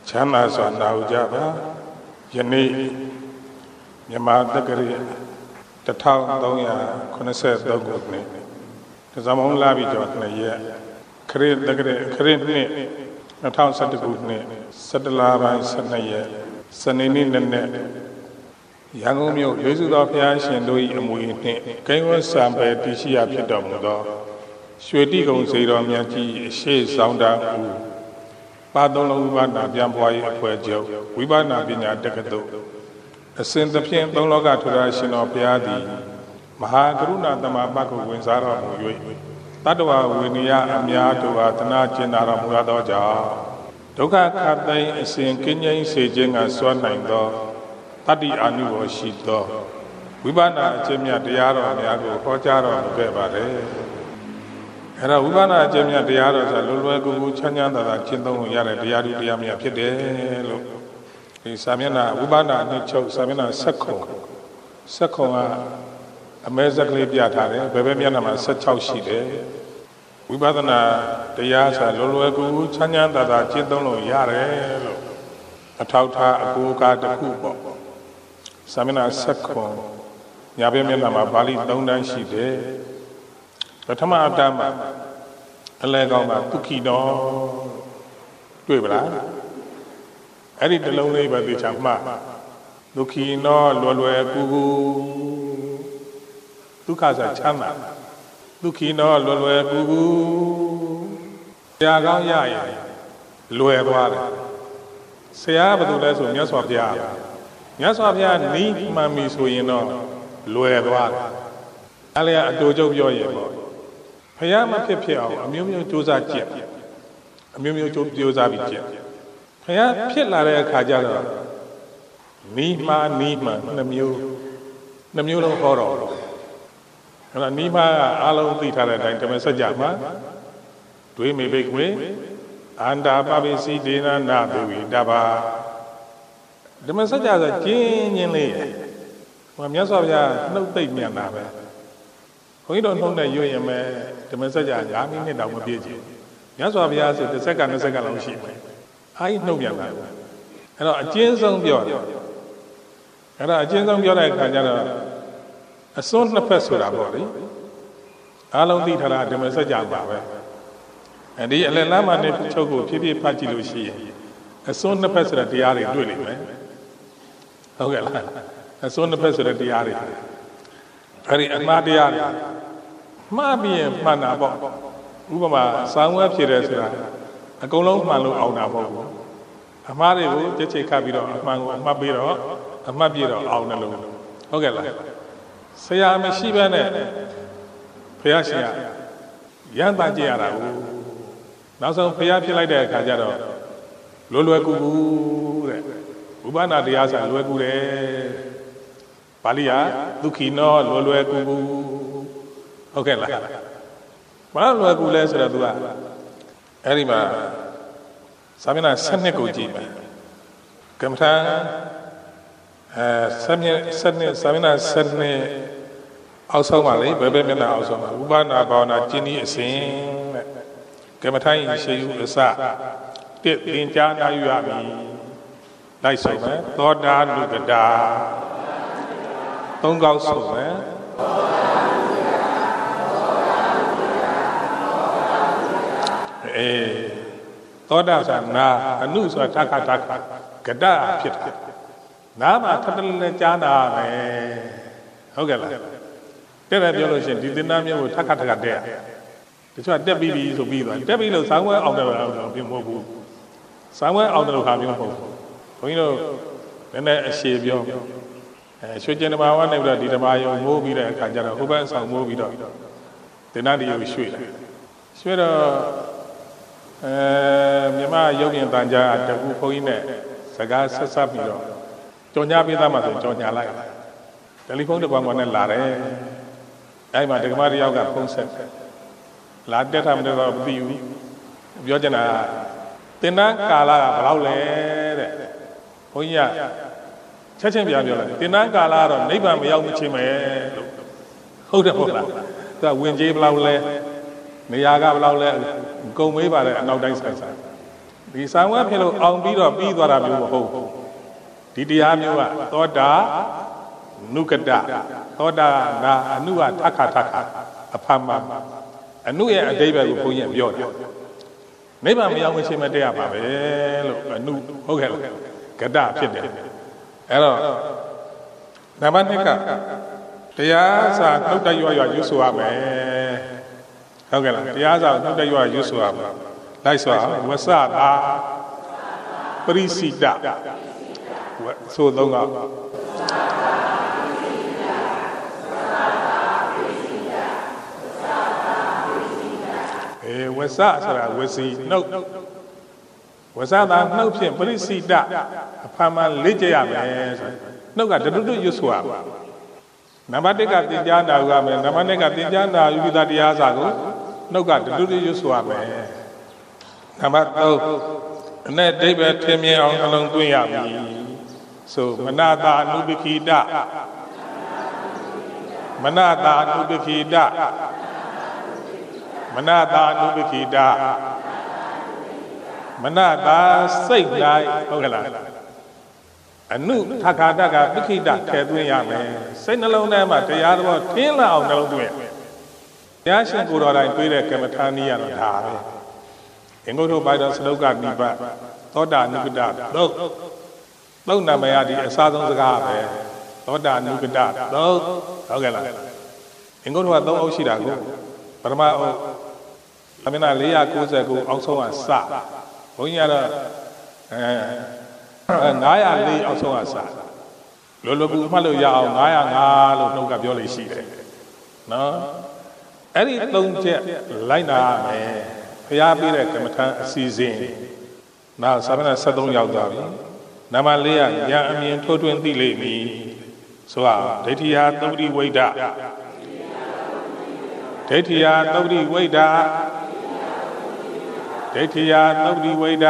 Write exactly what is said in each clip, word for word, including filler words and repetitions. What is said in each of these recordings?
ချမ်းသာစွာနာယူကြပါယနေ့မြန်မာတက္ကရာတစ်ထောင်သုံးရာခုနှစ်ဆယ်သုံးခုနှစ်ဒီဇမောင်းလာပြီးတော့နှစ်ရက်ခရစ်တက္ကရာခရစ်နှစ်နှစ်ထောင်ဆယ်တစ်ခုနှစ်ဆယ်တလပိုင်းဆယ်နှစ်ရက်စနေနေ့နေ့နဲ့ရန်ကုန်မြို့ရွေးစုတော်ဘုရားရှင်တို့၏အမွေနှင့်ကိန်းဝတ်စံပဲတည်ရှိရာဖြစ်တော်မူသောရွှေတိကုံစေတော်မြတ်ကြီးအရှိဆောင်တာမူပါသုံးလုံးဝိပဿနာပြန်ပွားရေးအဖွဲ့ချုပ်ဝိပဿနာပညာတက္ကသိုလ်အစဉ်သဖြင့်သုံးလောကထူထာရှင်တော်ဘုရားသည်မဟာကရုဏာသမဘကုဝင်စားတော်မူ၍တတ္တဝဝိနည်းအများတို့အားတနာကျင်နာတော်မူသောကြောင့်ဒုက္ခခတ်သိမ်းအစဉ်ကင်းငြိမ်းစေခြင်းကစွမ်းနိုင်သောတတ္တိအာနုဘောရှိသောဝိပဿနာအကျင့်မြတ်တရားတော်များကိုဟောကြားတော်မူခဲ့ပါတယ်အဲ့တော့ဝိပဿနာအကျင့်မြတ်တရားတော်ဆိုလွယ်လွယ်ကူကူချမ်းချမ်းသာသာကျင့်သုံးလို့ရတဲ့တရားဓုတရားများဖြစ်တယ်လို့ဒီစာမျက်နှာဝိပဿနာအနှစ်ချုပ်စာမျက်နှာဆက်ခုံဆက်ခုံကအမဲစက်ကလေးပြထားတယ်ဘယ်ဘက်မျက်နှာမှာဆက်၆ရှိတယ်ဝိပဿနာတရားဆိုလွယ်လွယ်ကူကူချမ်းချမ်းသာသာကျင့်သုံးလို့ရတယ်လို့အထောက်ထားအကူအကာတစ်ခုပေါ့စာမျက်နှာဆက်ခုံညာဘက်မျက်နှာမှာပါဠိသုံးတန်းရှိတယ်ပထမအတ္တမှာအလဲကောင်းမှာဒုက္ခိနောတွေ့ပလားအဲ့ဒီတလုံးလေးပဲသိချာမှဒုက္ခိနောလွယ်လွယ်ကူကူဒုက္ခဆိုချမ်းသာဒုက္ခိနောလွယ်လွယ်ကူကူတရားကောင်းရရင်လွယ်သွားတယ်ဆရာကဘာလို့လဲဆိုမြတ်စွာဘုရားမြတ်စွာဘုရားနီးမှန်ပြီဆိုရင်တော့လွယ်သွားတယ်အဲ့လေအတူချုပ်ပြောရင်ပေါ့ဘုရားမဖြစ်ဖြစ်အောင်အမျိုးမျိုးကြိုးစားကြည့်အမျိုးမျိုးကြိုးစားပြီးကြည့်ဘုရားဖြစ်လာတဲ့အခါကျတော့နီးမှနီးမှနှမျိုးနှမျိုးလုံးဟောတော်အဲ့တော့နီးမှအားလုံးသိထားတဲ့အတိုင်းဓမ္မစကြာမှာဒွေမေဘိကွေအန္တာပပိစီဒေနနာဘေဝိတဘာဓမ္မစကြာဆိုကျင်းချင်းလေးဟိုမြတ်စွာဘုရားနှုတ်သိမ့်မြန်တာပဲဘုန်းကြီးတို့နှုတ်နဲ့ရွရင်မဲ့ဓမ္မစကြာ၅မိနစ်တောင်မပြည့်ချင်မြတ်စွာဘုရားဆိုတစ်စက္ကန့်နှစ်စက္ကန့်လောက်ရှိမယ်အားကြီးနှုတ်မြန်တာအဲ့တော့အကျဉ်းဆုံးပြောတယ်အဲ့တော့အကျဉ်းဆုံးပြောတဲ့အခါကျတော့အစွန်းနှစ်ဖက်ဆိုတာပေါ့လေအားလုံးသိထားတာဓမ္မစကြာပါပဲအဲ့ဒီအလယ်လမ်းမှာနေချုပ်ကိုဖြည်းဖြည်းဖတ်ကြည့်လို့ရှိရင်အစွန်းနှစ်ဖက်ဆိုတဲ့တရားတွေတွေ့လိမ့်မယ်ဟုတ်ကဲ့လားအစွန်းနှစ်ဖက်ဆိုတဲ့တရားတွေအဲ့ဒီအမှားတရားတွေမှားပြီးရင်မှန်တာပေါ့ဥပမာစောင်းဝဲဖြစ်တယ်ဆိုတာအကုန်လုံးမှန်လို့အောင်တာပေါ့ဘူးအမှားတွေကိုကြက်ချိတ်ခတ်ပြီးတော့အမှန်ကိုအမှတ်ပြီးတော့အမှတ်ပြီးတော့အောင်တယ်လို့ဟုတ်ကဲ့လားဆရာမရှိဘဲနဲ့ဘုရားရှင်ကရမ်းတမ်းကြည့်ရတာကိုနောက်ဆုံးဘုရားဖြစ်လိုက်တဲ့အခါကျတော့လွယ်လွယ်ကူကူတဲ့ဥပနာတရားဆိုလွယ်ကူတယ်ပါဠိကဒုက္ခိနောလွယ်လွယ်ကူကူဟုတ်ကဲ့လားဘာလွယ်ကူလဲဆိုတော့ तू ကအဲ့ဒီမှာစာမျက်နှာဆယ်နှစ်ကိုကြည့်မယ်ကမ္မထာအဲဆယ်နှစ်ဆယ်နှစ်စာမျက်နှာဆယ်နှစ်အောက်ဆုံးပါလေဘယ်ဘက်မျက်နှာအောက်ဆုံးပါဥပနာဘာဝနာကျင့်ဤအစဉ်တဲ့ကမ္မထာဤရှိယူအစတစ်သင်ကြားနာယူရမည်လိုက်ဆုံးမယ်သောတာနုကတာသုံးကောက်ဆုံးမယ်အေးသောတာဆိုနာအနုဆိုတာထခထခကတဖြစ်တာနာမှာထထလဲကြားနာမယ်ဟုတ်ကဲ့လားတဲ့တယ်ပြောလို့ရှိရင်ဒီသင်္နာမျိုးကိုထခထခတဲ့တချို့တက်ပြီးပြီဆိုပြီးသွားတက်ပြီးလို့ဆောင်းဝဲအောင်တယ်တော့ပြင်မဟုတ်ဘူးဆောင်းဝဲအောင်တယ်လို့ခါမျိုးမဟုတ်ဘူးဘုန်းကြီးတို့နည်းနည်းအရှည်ပြောအဲရွှေကျင်ဓမ္မဝါနဲ့ပြီးတော့ဒီဓမ္မယုံမိုးပြီးတဲ့အခါကျတော့ဟိုဘက်ဆောင်မိုးပြီးတော့သင်္နာတိယုံရွှေ့တယ်ရွှေ့တော့အဲမြမရုပ်ရင်တန်ကြာတကူဘုန်းကြီးနဲ့စကားဆက်ဆက်ပြီးတော့ကြော်ညာပေးသားမှဆိုကြော်ညာလိုက်တယ်လီဖုန်းတစ်ပေါင်းကနဲ့လာတယ်အဲဒီမှာဒကမတယောက်ကဖုန်းဆက်လာတက်တာမတက်တော့မသိဘူးပြောချင်တာသင်္နာကာလကဘယ်လောက်လဲတဲ့ဘုန်းကြီးကချက်ချင်းပြပြောလိုက်သင်္နာကာလကတော့နိဗ္ဗာန်မရောက်မချင်းပဲလို့ဟုတ်တယ်ဟုတ်လားသူကဝင်ကြီးဘယ်လောက်လဲနေရာကဘယ်လောက်လဲကုံမေးပါတယ်အနောက်တိုင်းဆိုင်ဆိုင်ဒဒီဆံဝဲဖြစ်လို့အောင်ပြီးတော့ပြီးသွားတာမျိုးမဟုတ်ဘူးဒီတရားမျိုးကသောတာနုကတသောတာနာအနုကထခါထခါအဖမအနုရဲ့အတိပ္ပယ်ကိုဘုန်းကြီးပြောတယ်နိဗ္ဗာန်မရောက်မချင်းမတည့်ရပါပဲလို့အနုဟုတ်ကဲ့လားကတဖြစ်တယ်အဲ့တော့နံပါတ်နှစ်ကတရားစာနှုတ်တက်ရွရွရွဆိုရမယ်ဟုတ်ကဲ့လားတရားစာနှုတ်တက်ရွရွဆိုရမယ်လိုက်ဆိုအောင်ဝဆတာပရိစိတဆိုသုံးကအေဝဆဆိုတာဝစီနှုတ်ဝဆတာနှုတ်ဖြင့်ပရိစိတအဖမှလေ့ကျရမယ်ဆိုနှုတ်ကတတုတုရွဆိုရမယ်နံပါတ်တစ်ကသင်ကြားနာယူရမယ်နံပါတ်နှစ်ကသင်ကြားနာယူပြီးသားတရားစာကိုနှုတ်ကတတုတုရွဆိုရမယ်နံပါတ်သုံးအနဲ့ဒိဗ္ဗေထင်မြင်အောင်နှလုံးသွင်းရမည်ဆိုမနတာအနုပခိတမနတာအနုပခိတမနတာအနုပခိတမနတာစိတ်၌ဟုတ်ကဲ့လားအနုထခါတကပခိတထဲသွင်းရမယ်စိတ်နှလုံးထဲမှာတရားတော်ထင်းလာအောင်နှလုံးသွင်းတရားရှင်ကိုယ်တော်တိုင်တွေးတဲ့ကမ္မထာနည်းရတော့ဒါပဲအင်္ဂုတ္တပိုက်တော်စလုကနိဗ္ဗာန်သောတာနုကတသုတ်သုတ်နာမယဒီအစားဆုံးစကားပဲသောတာနုကတသုတ်ဟုတ်ကဲ့လားအင်္ဂုတ္တကသုံးအုပ်ရှိတာကိုပထမအုပ်အမနာ၄၉၉အောက်ဆုံးကစဘုန်းကြီးကတော့အဲန၅၀၄အောက်ဆုံးကစလောလောကူမှတ်လို့ရအောင်န၅၀၅လို့နှုတ်ကပြောလို့ရှိတယ်နော်အဲ့ဒီသုံးချက်လိုက်နာရမယ်ဘုရားပေးတဲ့ကမ္မထံအစီအစဉ်နောက်စာမျက်နှာဆက်သုံးရောက်သွားပြီနံပါတ်လေးကဉာဏ်အမြင်ထိုးထွင်းသိလိမ့်မည်ဆိုတော့ဒိဋ္ဌိယသုတိဝိဒ္ဓဒိဋ္ဌိယသုတိဝိဒ္ဓဒိဋ္ဌိယသုတိဝိဒ္ဓ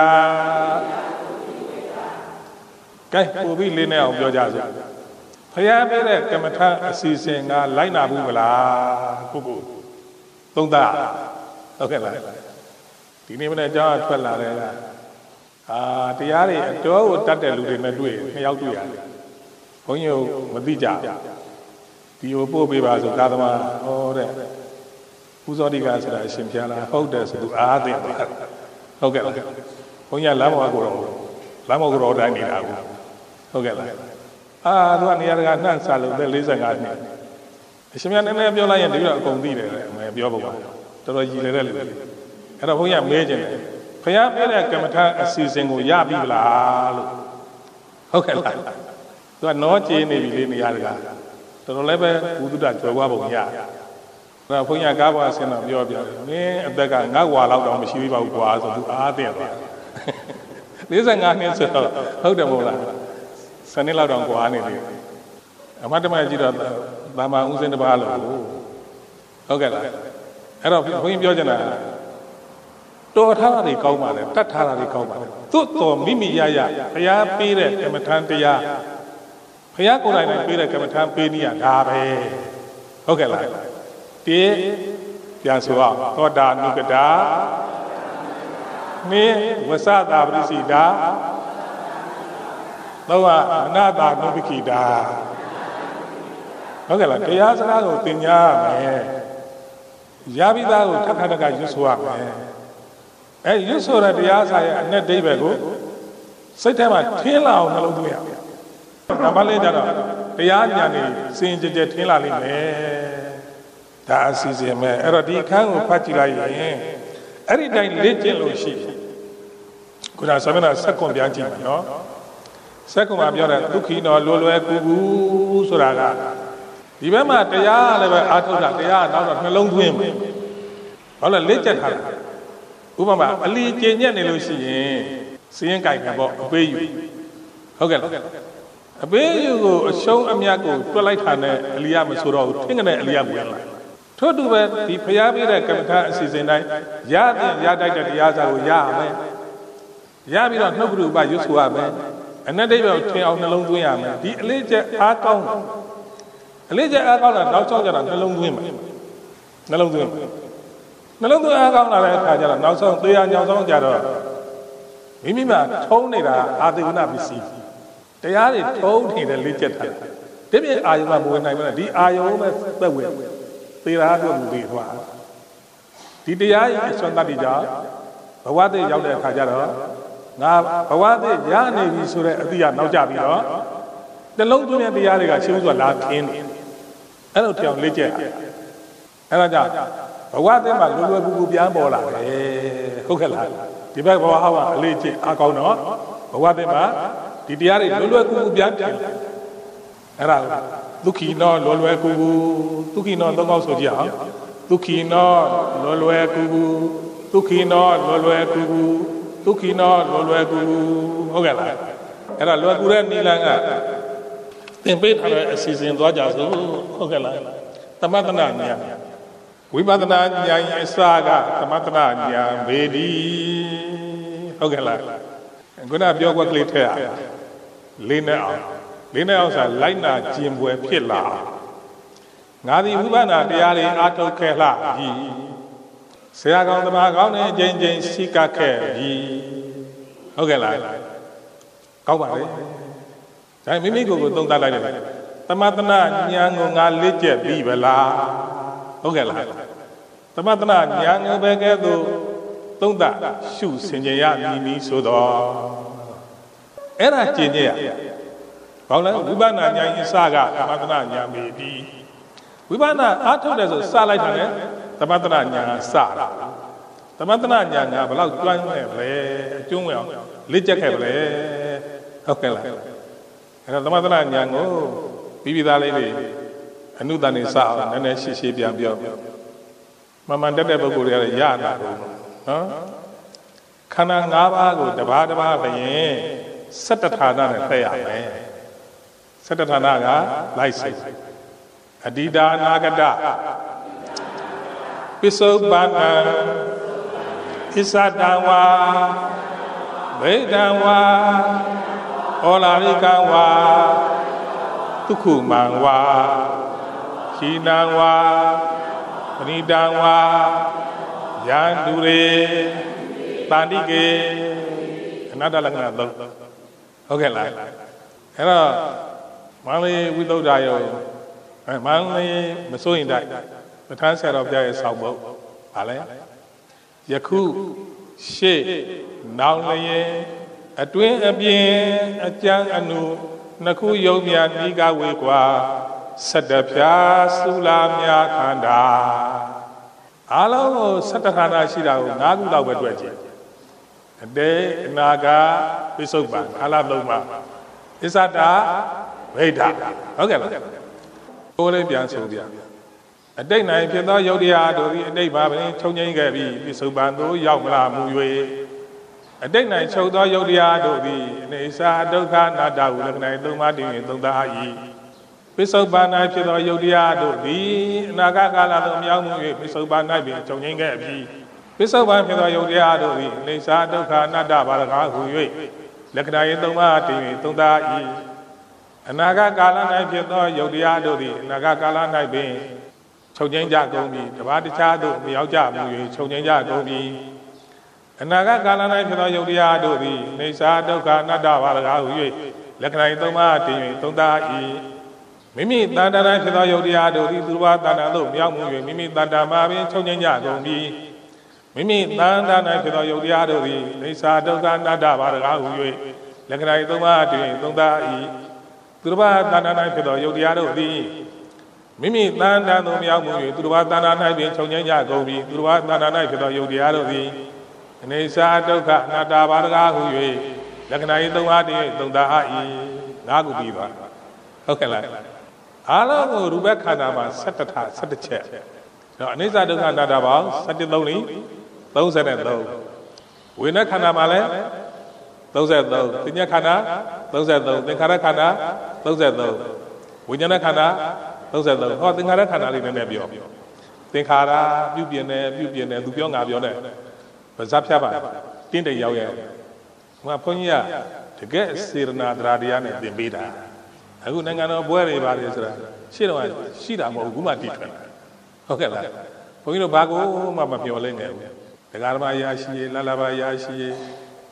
ကဲပို့ပြီးလေးနဲ့အောင်ပြောကြစို့ဘုရားပေးတဲ့ကမ္မထံအစီအစဉ်ကလိုက်နာဘူးမလားကိုကိုသုံးသားဟုတ်ကဲ့လားဒီနေ့မနေ့ကျောင်းထွက်လာတယ်ကအာတရားတွေအတော်ကိုတတ်တဲ့လူတွေနဲ့တွေ့နှစ်ယောက်တွေ့ရတယ်ဘုန်းကြီးမသိကြဒီကိုပို့ပေးပါဆိုသာသမာဟောတဲ့ဥဇောတိကဆိုတာအရှင်ဖျားလားဟုတ်တယ်ဆိုသူအားသိတယ်ဟုတ်ကဲ့လားဘုန်းကြီးလမ်းပေါ်ကိုတော့လမ်းပေါ်ကိုတော့တိုင်းနေတာကိုဟုတ်ကဲ့လားအာသူကနေရာတကာနှံ့စားလို့၄၅နှစ်အရှင်မြတ်နည်းနည်းပြောလိုက်ရင်တကယ်အကုန်သိတယ်အမေပြောဖို့ပါတော်တော်ရည်လေတဲ့လူအဲ့တော့ဘုန်းကြီးမေးခြင်းတယ်ဘုရားပြတဲ့ကမ္မထာအစီအစဉ်ကိုရပြီလားလို့ဟုတ်ကဲ့လားသူကနောကျေးနေပြီလေနေရာတကာတော်တော်လည်းပဲဘုဒ္ဓကျော်ွားပုံရအဲ့တော့ဘုန်းကြီးကားပေါ်ဆင်းတော့ပြောပြတယ်မင်းအသက်ကငါ့ဝါလောက်တော့မရှိသေးပါဘူးကွာဆိုသူအားသိသွား၄၅နှစ်ဆိုတော့ဟုတ်တယ်မို့လားစနေလောက်တော့ကွာနေတယ်အမတ်တမကြည့်တော့ဘာမှဥစဉ်တစ်ပါးလို့ဟုတ်ကဲ့လားအဲ့တော့ဘုန်းကြီးပြောချင်တာတော်ထားတာတွေကောင်းပါလေတတ်ထားတာတွေကောင်းပါလေသို့တော်မိမိရရဘုရားပေးတဲ့ကမ္မထံတရားဘုရားကိုယ်တိုင်နဲ့ပေးတဲ့ကမ္မထံပေးနည်းကဒါပဲဟုတ်ကဲ့လားတိပြန်ဆိုအောင်သောတာနုကတာမေဝဆတာပရိစိတာသုံးကအနာတာနုပခိတာဟုတ်ကဲ့လားတရားစကားကိုသင်ကြားရမယ်ရပြီးသားကိုထပ်ခါတခါရွတ်ဆိုရမယ်အဲရွတ်ဆိုတဲ့တရားစာရဲ့အ내ဒိဗ္ဗေကိုစိတ်ထဲမှာထင်းလာအောင်နှလုံးသွင်းရမယ်ဒါမှလည်းကြတော့တရားဉာဏ်နဲ့စင်ကြယ်ကြယ်ထင်းလာလိမ့်မယ်ဒါအစီအစဉ်ပဲအဲ့တော့ဒီအခန်းကိုဖတ်ကြည့်လိုက်ရင်အဲ့ဒီတိုင်းလေ့ကျင့်လို့ရှိခုနဆမနာဆက်ကွန်ပြန်ကြည့်မယ်နော်ဆက်ကွန်မှာပြောတဲ့ဒုက္ခိနောလွယ်လွယ်ကူကူဆိုတာကဒီဘက်မှာတရားလည်းပဲအာထုတ်တာတရားနောက်တော့နှလုံးသွင်းမယ်ဘာလို့လေ့ကျက်ထားတာဥပမာအလီကျင်ညက်နေလို့ရှိရင်စည်ရင်ကြိုက်တယ်ပေါ့အပေးယူဟုတ်ကဲ့လားအပေးယူကိုအရှုံးအမြတ်ကိုတွက်လိုက်တာနဲ့အလီယမဆိုတော့ဘူးထင်ကနေအလီယဝင်လာထို့တူပဲဒီဖျားပေးတဲ့ကမ္မထာအစီအစဉ်တိုင်းရတဲ့ရတိုက်တဲ့တရားစာကိုရရမယ်ရပြီးတော့နှုတ်ကရုပရွတ်ဆိုရမယ်အ내ဒိဗ္ဗေကိုထင်အောင်နှလုံးသွင်းရမယ်ဒီအလေးချက်အားကောင်းအလေးချက်အားကောင်းတာနောက်ဆုံးကျတော့နှလုံးသွင်းမယ်နှလုံးသွင်းနှလုံးသွင်းအားကောင်းလာတဲ့အခါကျတော့နောက်ဆုံးသေရညောင်ဆုံးကြတော့မိမိမှာထုံးနေတာအာသေဝနာပစ္စည်းတရားတွေထုံးနေတဲ့လေးချက်ထားဒီပြအာယုံကမဝင်နိုင်ဘူးလားဒီအာယုံပဲသက်ဝင်သေရာတို့မူပြီးသွားဒီတရားရဲ့အစွမ်းတတ္တိကြောင့်ဘဝတည်းရောက်တဲ့အခါကျတော့ငါဘဝတည်းရနေပြီဆိုတဲ့အသည့်ကနောက်ကျပြီးတော့နှလုံးသွင်းတဲ့တရားတွေကရှင်းဥစွာလာခင်းတယ်အဲ့လိုတောင်လေးချက်အဲ့ဒါကြောင့်ဘဝတည်းမှာလွယ်လွယ်ကူကူပြန်ပေါ်လာတယ်ဟုတ်ကဲ့လားဒီဘက်ဘဝဟောကအလေးချက်အကောင်းတော့ဘဝတည်းမှာဒီတရားတွေလွယ်လွယ်ကူကူပြန်ပြန်အဲ့ဒါဒုက္ခိနောလွယ်လွယ်ကူကူဒုက္ခိနောသုံးခေါက်ဆိုကြအောင်ဒုက္ခိနောလွယ်လွယ်ကူကူဒုက္ခိနောလွယ်လွယ်ကူကူဒုက္ခိနောလွယ်လွယ်ကူကူဟုတ်ကဲ့လားအဲ့ဒါလွယ်ကူတဲ့နိလန်းကသင်ပေးထားတဲ့အစီအစဉ်သွားကြစို့ဟုတ်ကဲ့လားသမထနာဉာဏ်ဝိပဿနာဉာဏ်အစကသမထနာဉာဏ်ဘေဒီဟုတ်ကဲ့လားခုနပြောကွက်ကလေးထည့်ရလေးနဲ့အောင်လေးနဲ့အောင်ဆိုလိုက်နာကျင်ပွဲဖြစ်လာငါဒီဝိပဿနာတရားတွေအားထုတ်ခဲ့လှပြီဆရာကောင်းသမားကောင်းနဲ့ချင်းချင်းရှိကခဲ့ပြီဟုတ်ကဲ့လားကောင်းပါလေဒါမိမိကိုယ်ကိုသုံးသပ်လိုက်တယ်သမထနာဉာဏ်ကိုငါလက်ကျက်ပြီဗလားဟုတ်ကဲ့လားသမထနာဉာဏ်ကိုပဲကဲ့သို့သုံးသပ်ရှုဆင်ခြင်ရမည်နည်းဆိုတော့အဲ့ဒါကျင့်ကြရဘာလဲဝိပဿနာဉာဏ်အစကသမထနာဉာဏ်ပဲဒီဝိပဿနာအားထုတ်တယ်ဆိုစလိုက်တာလေသမထနာဉာဏ်စတာသမထနာဉာဏ်ကဘယ်လောက်ကျွမ်းခဲ့လဲအကျုံးဝင်အောင်လက်ကျက်ခဲ့လဲဟုတ်ကဲ့လားအဲ့တော့သမထနာဉာဏ်ကိုပြီးပြီးသားလေးတွေအနုတန်နေစအောင်နည်းနည်းရှင်းရှင်းပြန်ပြောမမှန်တက်တဲ့ပုဂ္ဂိုလ်တွေကလည်းရတာဘူးနော်ခန္ဓာ၅ပါးကိုတစ်ပါးတစ်ပါးပဲရင်စတ္တဌာနနဲ့သက်ရမယ်စတ္တဌာနကလိုက်စိတ်အတ္တအနာဂတပစ္စုပန်နံဣစ္ဆတံဝါဗေဒံဝါဩလာရိကံဝါဒုက္ခမံဝါခိနံဝါပဏိတံဝါယန္တုရေတန္တိကေအနတ္တလက္ခဏာသုံးဟုတ်ကဲ့လားအဲ့တော့မန္တလေးဝိသုဒ္ဓယောအဲမန္တလေးမစိုးရင်တိုက်ပဋ္ဌာန်းဆရာတော်ဘုရားရဲ့ဆောက်ဖို့ဗာလဲယခုရှေ့နောက်လျင်အတွင်းအပြင်အကြံအနုနှစ်ခုယုံမြနိကဝေကွာစတ္တဖြာသုလာမြခန္ဓာအားလုံးကိုစတ္တခန္ဓာရှိတာကို၅ခုလောက်ပဲတွေ့ကြည့်အတေအနာဂပိစုပန်အလားသုံးပါဣစ္ဆတဗိဒ္ဓဟုတ်ကဲ့လားကိုယ်လေးပြန်ဆိုပြအတိတ်နိုင်ဖြစ်သောယုတ်တရားတို့သည်အတိတ်မှာပင်ချုပ်ငြိမ်းခဲ့ပြီးပိစုပန်သို့ရောက်မလာမူ၍အတိတ်၌ချုပ်သောယုတ်တရားတို့သည်အနေစာဒုက္ခအနတ္တဟုလက္ခဏာသုံးပါးတည်၍သုံးသပ်၏ပိစုပန်၌ဖြစ်သောယုတ်တရားတို့သည်အနာဂတ်ကာလသို့မြောက်မှု၍ပိစုပန်၌ပင်ချုပ်ငြိမ်းခဲ့ပြီးပိစုပန်ဖြစ်သောယုတ်တရားတို့သည်အနေစာဒုက္ခအနတ္တဘာရကားဟု၍လက္ခဏာသုံးပါးတည်၍သုံးသပ်၏အနာဂတ်ကာလ၌ဖြစ်သောယုတ်တရားတို့သည်အနာဂတ်ကာလ၌ပင်ချုပ်ငြိမ်းကြကုန်ပြီတပါးတခြားသို့မရောက်ကြမူ၍ချုပ်ငြိမ်းကြကုန်ပြီအနာဂတ်ကာလ၌ဖြစ်သောယုတ်တရားတို့သည်နေစာဒုက္ခအနတ္တဘာရကားဟု၍လက္ခဏာသုံးပါးတည်၍သုံးသပ်၏မိမိတန်တရာဖြစ်သောယုတ်တရားတို့သည်သူတော်ဘာတန်တရာသို့မြောက်မှု၍မိမိတန်တရာမှာပင်ချုပ်ငြိမ်းကြကုန်ပြီမိမိတန်တရာ၌ဖြစ်သောယုတ်တရားတို့သည်နေစာဒုက္ခအနတ္တဘာရကားဟု၍လက္ခဏာသုံးပါးတည်၍သုံးသပ်၏သူတော်ဘာတန်တရာ၌ဖြစ်သောယုတ်တရားတို့သည်မိမိတန်တရာသို့မြောက်မှု၍သူတော်ဘာတန်တရာ၌ပင်ချုပ်ငြိမ်းကြကုန်ပြီသူတော်ဘာတန်တရာ၌ဖြစ်သောယုတ်တရားတို့သည်အနေစာဒုက္ခအနတ္တဘာရကားဟု၍လက္ခဏာသုံးပါးတည်၍သုံးသပ်၏ငါးခုပြီးပါဟုတ်ကဲ့လားအားလုံးကိုရူပခန္ဓာမှာ၁၇ထ၁၁ချက်တော့အနိစ္စဒုက္ခအနတ္တပေါင်း၁၁ သုံးလီ၃၃ဝိညာဉ်ခန္ဓာမှာလည်း၃၃သညခန္ဓာ၃၃သင်္ခါရခန္ဓာ၃၃ဝိညာဉ်ခန္ဓာ၃၃ဟောသင်္ခါရခန္ဓာလေးနည်းနည်းပြောသင်္ခါရပြုပြင်တယ်ပြုပြင်တယ်သူပြောငါပြောတယ်ဗဇတ်ဖြတ်ပါတင်းတိတ်ရောက်ရဲ့ဟိုကဘုန်းကြီးကတကယ်စေရနာတရားတရားနဲ့သင်ပေးတာအခုနိုင်ငံတော်ဘွဲတွေပါတယ်ဆိုတာရှေ့တော့ရှိတာမဟုတ်ဘူးခုမှတည်ထွင်တာဟုတ်ကဲ့လားဘုန်းကြီးတို့ဘာကိုမှမပြောလဲငယ်ဘူးဒကာဓမ္မရာရှိရေလလဘာရာရှိရေ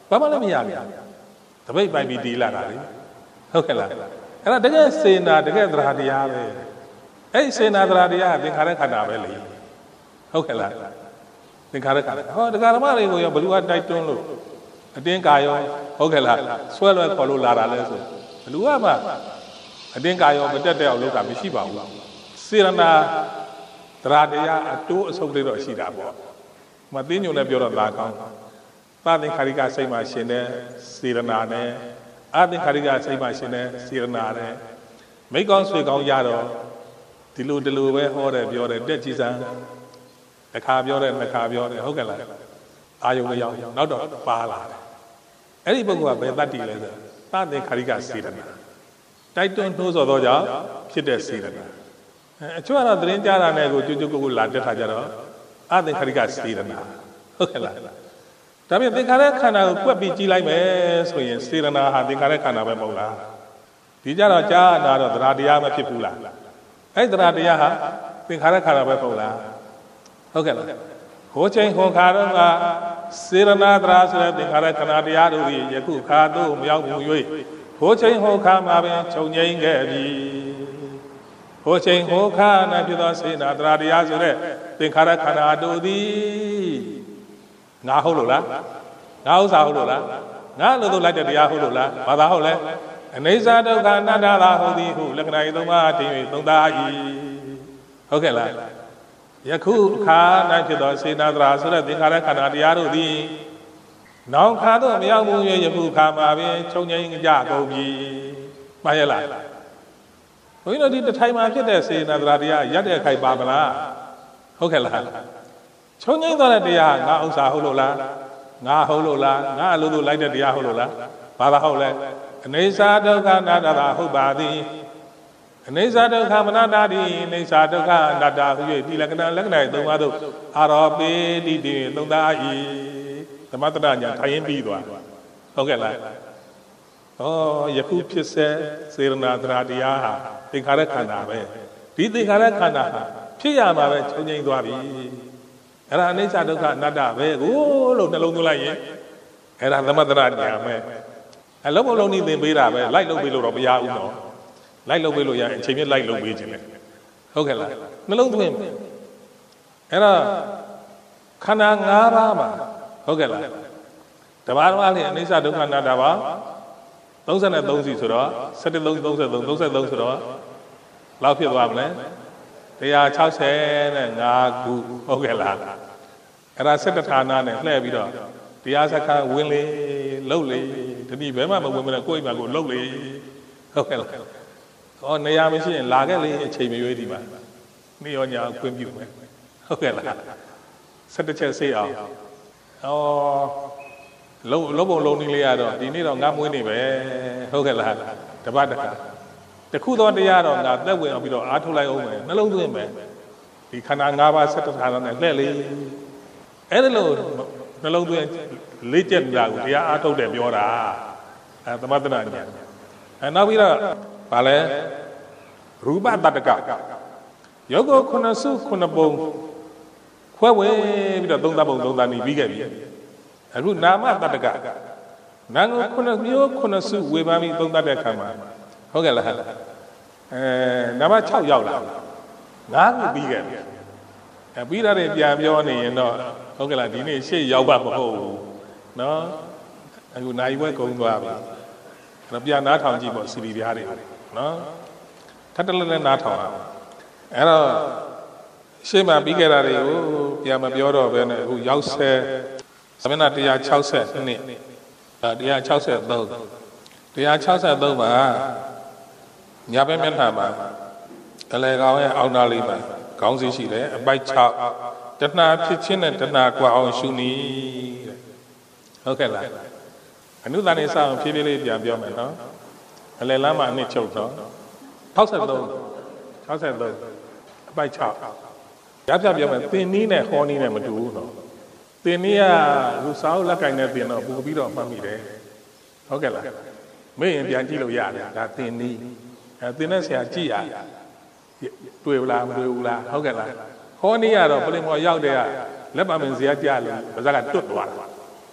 ဘာမှလည်းမရဘူးတပိတ်ပိုင်ပြီးတီးလာတာလေဟုတ်ကဲ့လားအဲ့ဒါတကယ်စေနာတကယ်သရာတရားပဲအဲ့စေနာသရာတရားသင်္ခါရခန္ဓာပဲလေဟုတ်ကဲ့လားသင်္ခါရခန္ဓာဟောတရားဓမ္မတွေကိုရောဘလူကတိုက်တွန်းလို့အတင်းကာရောဟုတ်ကဲ့လားဆွဲလွဲခေါ်လို့လာတာလဲဆိုဘလူကမှအတင်းကာရောမတက်တဲ့အောင်လုပ်တာမရှိပါဘူးစေရနာသရာတရားအတိုးအဆုပ်လေးတော့ရှိတာပေါ့မသိညုံနဲ့ပြောတော့သာကောင်းသာသင်္ခါရိကစိတ်မှရှင်တဲ့စေရနာနဲ့အသင်္ခါရိကစိတ်မှရှင်တဲ့စေရနာနဲ့မိကောင်းဆွေကောင်းရတော့ဒီလိုဒီလိုပဲဟောတယ်ပြောတယ်တက်ကြည်စံတစ်ခါပြောတယ်နှစ်ခါပြောတယ်ဟုတ်ကဲ့လားအာယုံမရောက်နောက်တော့ပါလာတယ်အဲ့ဒီပုဂ္ဂိုလ်ကဘယ်တတ်တည်လဲဆိုသာသင်္ခါရိကစေရနာတိုက်တွန်းနှိုးဆော်သောကြောင့်ဖြစ်တဲ့စေရနာအချို့ကတော့သတင်းကြားတာနဲ့ကိုကျွတ်ကျွတ်ကိုကိုလာတက်ထားကြတော့အသင်္ခါရိကစေရနာဟုတ်ကဲ့လားဒါပြင်သင်္ခါရခန္ဓာကိုကွက်ပြီးကြည့်လိုက်မယ်ဆိုရင်စေရနာဟာသင်္ခါရခန္ဓာပဲမဟုတ်လားဒီကြတော့ကြားနာတော့သရတရားမဖြစ်ဘူးလားအဲ့သရတရားဟာသင်္ခါရခန္ဓာပဲမဟုတ်လားဟုတ်ကဲ့လားဟိုချိန်ဟွန်ခါတော့ကစေရနာသရဆိုတဲ့သင်္ခါရခန္ဓာတရားတို့သည်ယခုခါသို့မရောက်ဘူး၍ဟိုချိန်ဟိုခါမှာပင်ခြုံငိမ့်ခဲ့ပြီဟိုချိန်ဟိုခါ၌ဖြစ်သောစေနာသရတရားဆိုတဲ့သင်္ခါရခန္ဓာတို့သည်ငါဟုတ်လို့လားငါဥစ္စာဟုတ်လို့လားငါလို့တော့လိုက်တဲ့တရားဟုတ်လို့လားဘာသာဟုတ်လဲအနိစ္စဒုက္ခအနတ္တသာဟုတ်သည်ဟုလက္ခဏာဤသုံးပါးတင်၍သုံးသား၏ဟုတ်ကဲ့လားယခုအခါ၌ဖြစ်သောစေနာသရာဆိုတဲ့သင်္ခါရခန္ဓာတရားတို့သည်နောင်ခါသို့မရောက်ဘူး၍ယခုခါမှာပင်ချုပ်ငြိမ်းကြကုန်ပြီမှန်ရဲ့လားဘုန်းကြီးတို့ဒီတထိုင်မှာဖြစ်တဲ့စေနာသရာတရားရက်တဲ့အခိုက်ပါမလားဟုတ်ကဲ့လားချုပ်ငြိမ်းသွားတဲ့တရားငါဥစ္စာဟုတ်လို့လားငါဟုတ်လို့လားငါအလိုလိုလိုက်တဲ့တရားဟုတ်လို့လားဘာသာဟုတ်လဲအနေစာဒုက္ခအနတ္တသာဟုတ်ပါသည်အနေစာဒုက္ခမနတ္တတိအနေစာဒုက္ခအနတ္တဟု၍ဒီလက္ခဏာလက္ခဏာသုံးပါးသို့အာရောပေတိတိသုံးသား၏သမတ္တညာထိုင်ရင်ပြီးသွားဟုတ်ကဲ့လားဩယခုဖြစ်စေစေရနာသရာတရားဟာသင်္ခါရခန္ဓာပဲဒီသင်္ခါရခန္ဓာဟာဖြစ်ရမှာပဲချုပ်ငြိမ်းသွားပြီအဲ့ဒါအနိစ္စဒုက္ခအနတ္တပဲကိုလို့နှလုံးသွင်းလိုက်ရင်အဲ့ဒါသမတ္တရညာပဲအလုံးမလုံးနေသင်ပေးတာပဲလိုက်လုပ်ပေးလို့တော့မရဘူးနော်လိုက်လုပ်ပေးလို့ရရင်အချိန်မြင့်လိုက်လုပ်ပေးခြင်းလေဟုတ်ကဲ့လားနှလုံးသွင်းအဲ့ဒါခန္ဓာ၅ပါးမှာဟုတ်ကဲ့လားတဘာဝလေးအနိစ္စဒုက္ခအနတ္တပါသုံးဆယ်သုံးစီဆိုတော့၁၁ သုံး သုံး သုံး သုံး သုံးဆိုတော့လောက်ဖြစ်သွားမလဲတရား၆၀နဲ့၅ခုဟုတ်ကဲ့လားအဲ့ဒါစက်တဌာနနဲ့လှည့်ပြီးတော့တရားစခန်းဝင်လေလှုပ်လေဒီနေ့ဘယ်မှမဝင်မနဲ့ကိုယ့်အိမ်မှာကိုလှုပ်လေဟုတ်ကဲ့လားဟောနေရာမရှိရင်လာခဲ့လေအချိန်မရွေးဒီမှာနေ့ရောညခွင့်ပြုမယ်ဟုတ်ကဲ့လားစက်တစ်ချက်စေးအောင်ဟောလုံးလုံးပုံလုံးနည်းလေးရတော့ဒီနေ့တော့ငါမွေးနေပဲဟုတ်ကဲ့လားတပတ်တခါတခုသောတရားတော့ငါသက်ဝင်အောင်ပြီးတော့အားထုတ်လိုက်အောင်မယ်နှလုံးသွင်းမယ်ဒီခန္ဓာ၅ပါးစက်တဌာနနဲ့လှည့်လေအဲ့ဒါလို့နှလုံးသွင်းလေးချက်များကိုတရားအားထုတ်တယ်ပြောတာအဲသမတ္တနာညာအဲနောက်ပြီးတော့ဗာလဲရူပတတ္တကယောဂခုနစုခုနပုံခွဲဝဲပြီးတော့သုံးသပ်ပုံသုံးသပ်နေပြီးခဲ့ပြီအခုနာမတတ္တကနာငုခုနမျိုးခုနစုဝေဘာပြီးသုံးသပ်တဲ့အခါမှာဟုတ်ကဲ့လားအဲနာမ၆ရောက်လာငါးခုပြီးခဲ့ပြီအဲပြီးရတဲ့ပြန်ပြောနေရင်တော့ဟုတ်ကဲ့လားဒီနေ့ရှေ့ရောက်ပါမဟုတ်ဘူးနော်အခုနိုင်ပွဲကုန်သွားပြီအဲ့တော့ပြန်နားထောင်ကြည့်ပေါ့စီရီပြားတွေနော်ထပ်တလဲလဲနားထောင်အောင်အဲ့တော့ရှေ့မှာပြီးခဲ့တာတွေကိုပြန်မပြောတော့ဘဲနဲ့အခုရောက်ဆဲသမဏ၁၆၂နှစ်၁၆၃ ၁၆၃မှာညာဘက်မျက်နှာမှာအလဲကောင်ရဲ့အောက်နားလေးမှာခေါင်းစည်းရှိတယ်အပိုက်၆တဏှာဖြစ်ခြင်းနဲ့တဏှာကွာအောင်ရှုနည်းတဲ့ဟုတ်ကဲ့လားအနုတ္တန်နေစအောင်ဖြည်းဖြည်းလေးပြန်ပြောမယ်နော်အလဲလမ်းမှာအနှစ်ချုပ်တော့၆၃ ၆၃အပိုက်၆ရပြပြောမယ်သင်နည်းနဲ့ဟောနည်းနဲ့မတူဘူးနော်သင်နည်းကလူစာအုပ်လက်ကင်နဲ့သင်တော့ပို့ပြီးတော့မှတ်မိတယ်ဟုတ်ကဲ့လားမေ့ရင်ပြန်ကြည့်လို့ရတယ်ဒါသင်နည်းအဲသင်တဲ့ဆရာကြည့်ရတွေ့ဘူးလားမတွေ့ဘူးလားဟုတ်ကဲ့လားဟောနည်းကတော့ပလင်မော်ရောက်တဲ့ကလက်ပါမင်ဇေယျကြလို့ဗဇက်ကတွတ်သွားတာ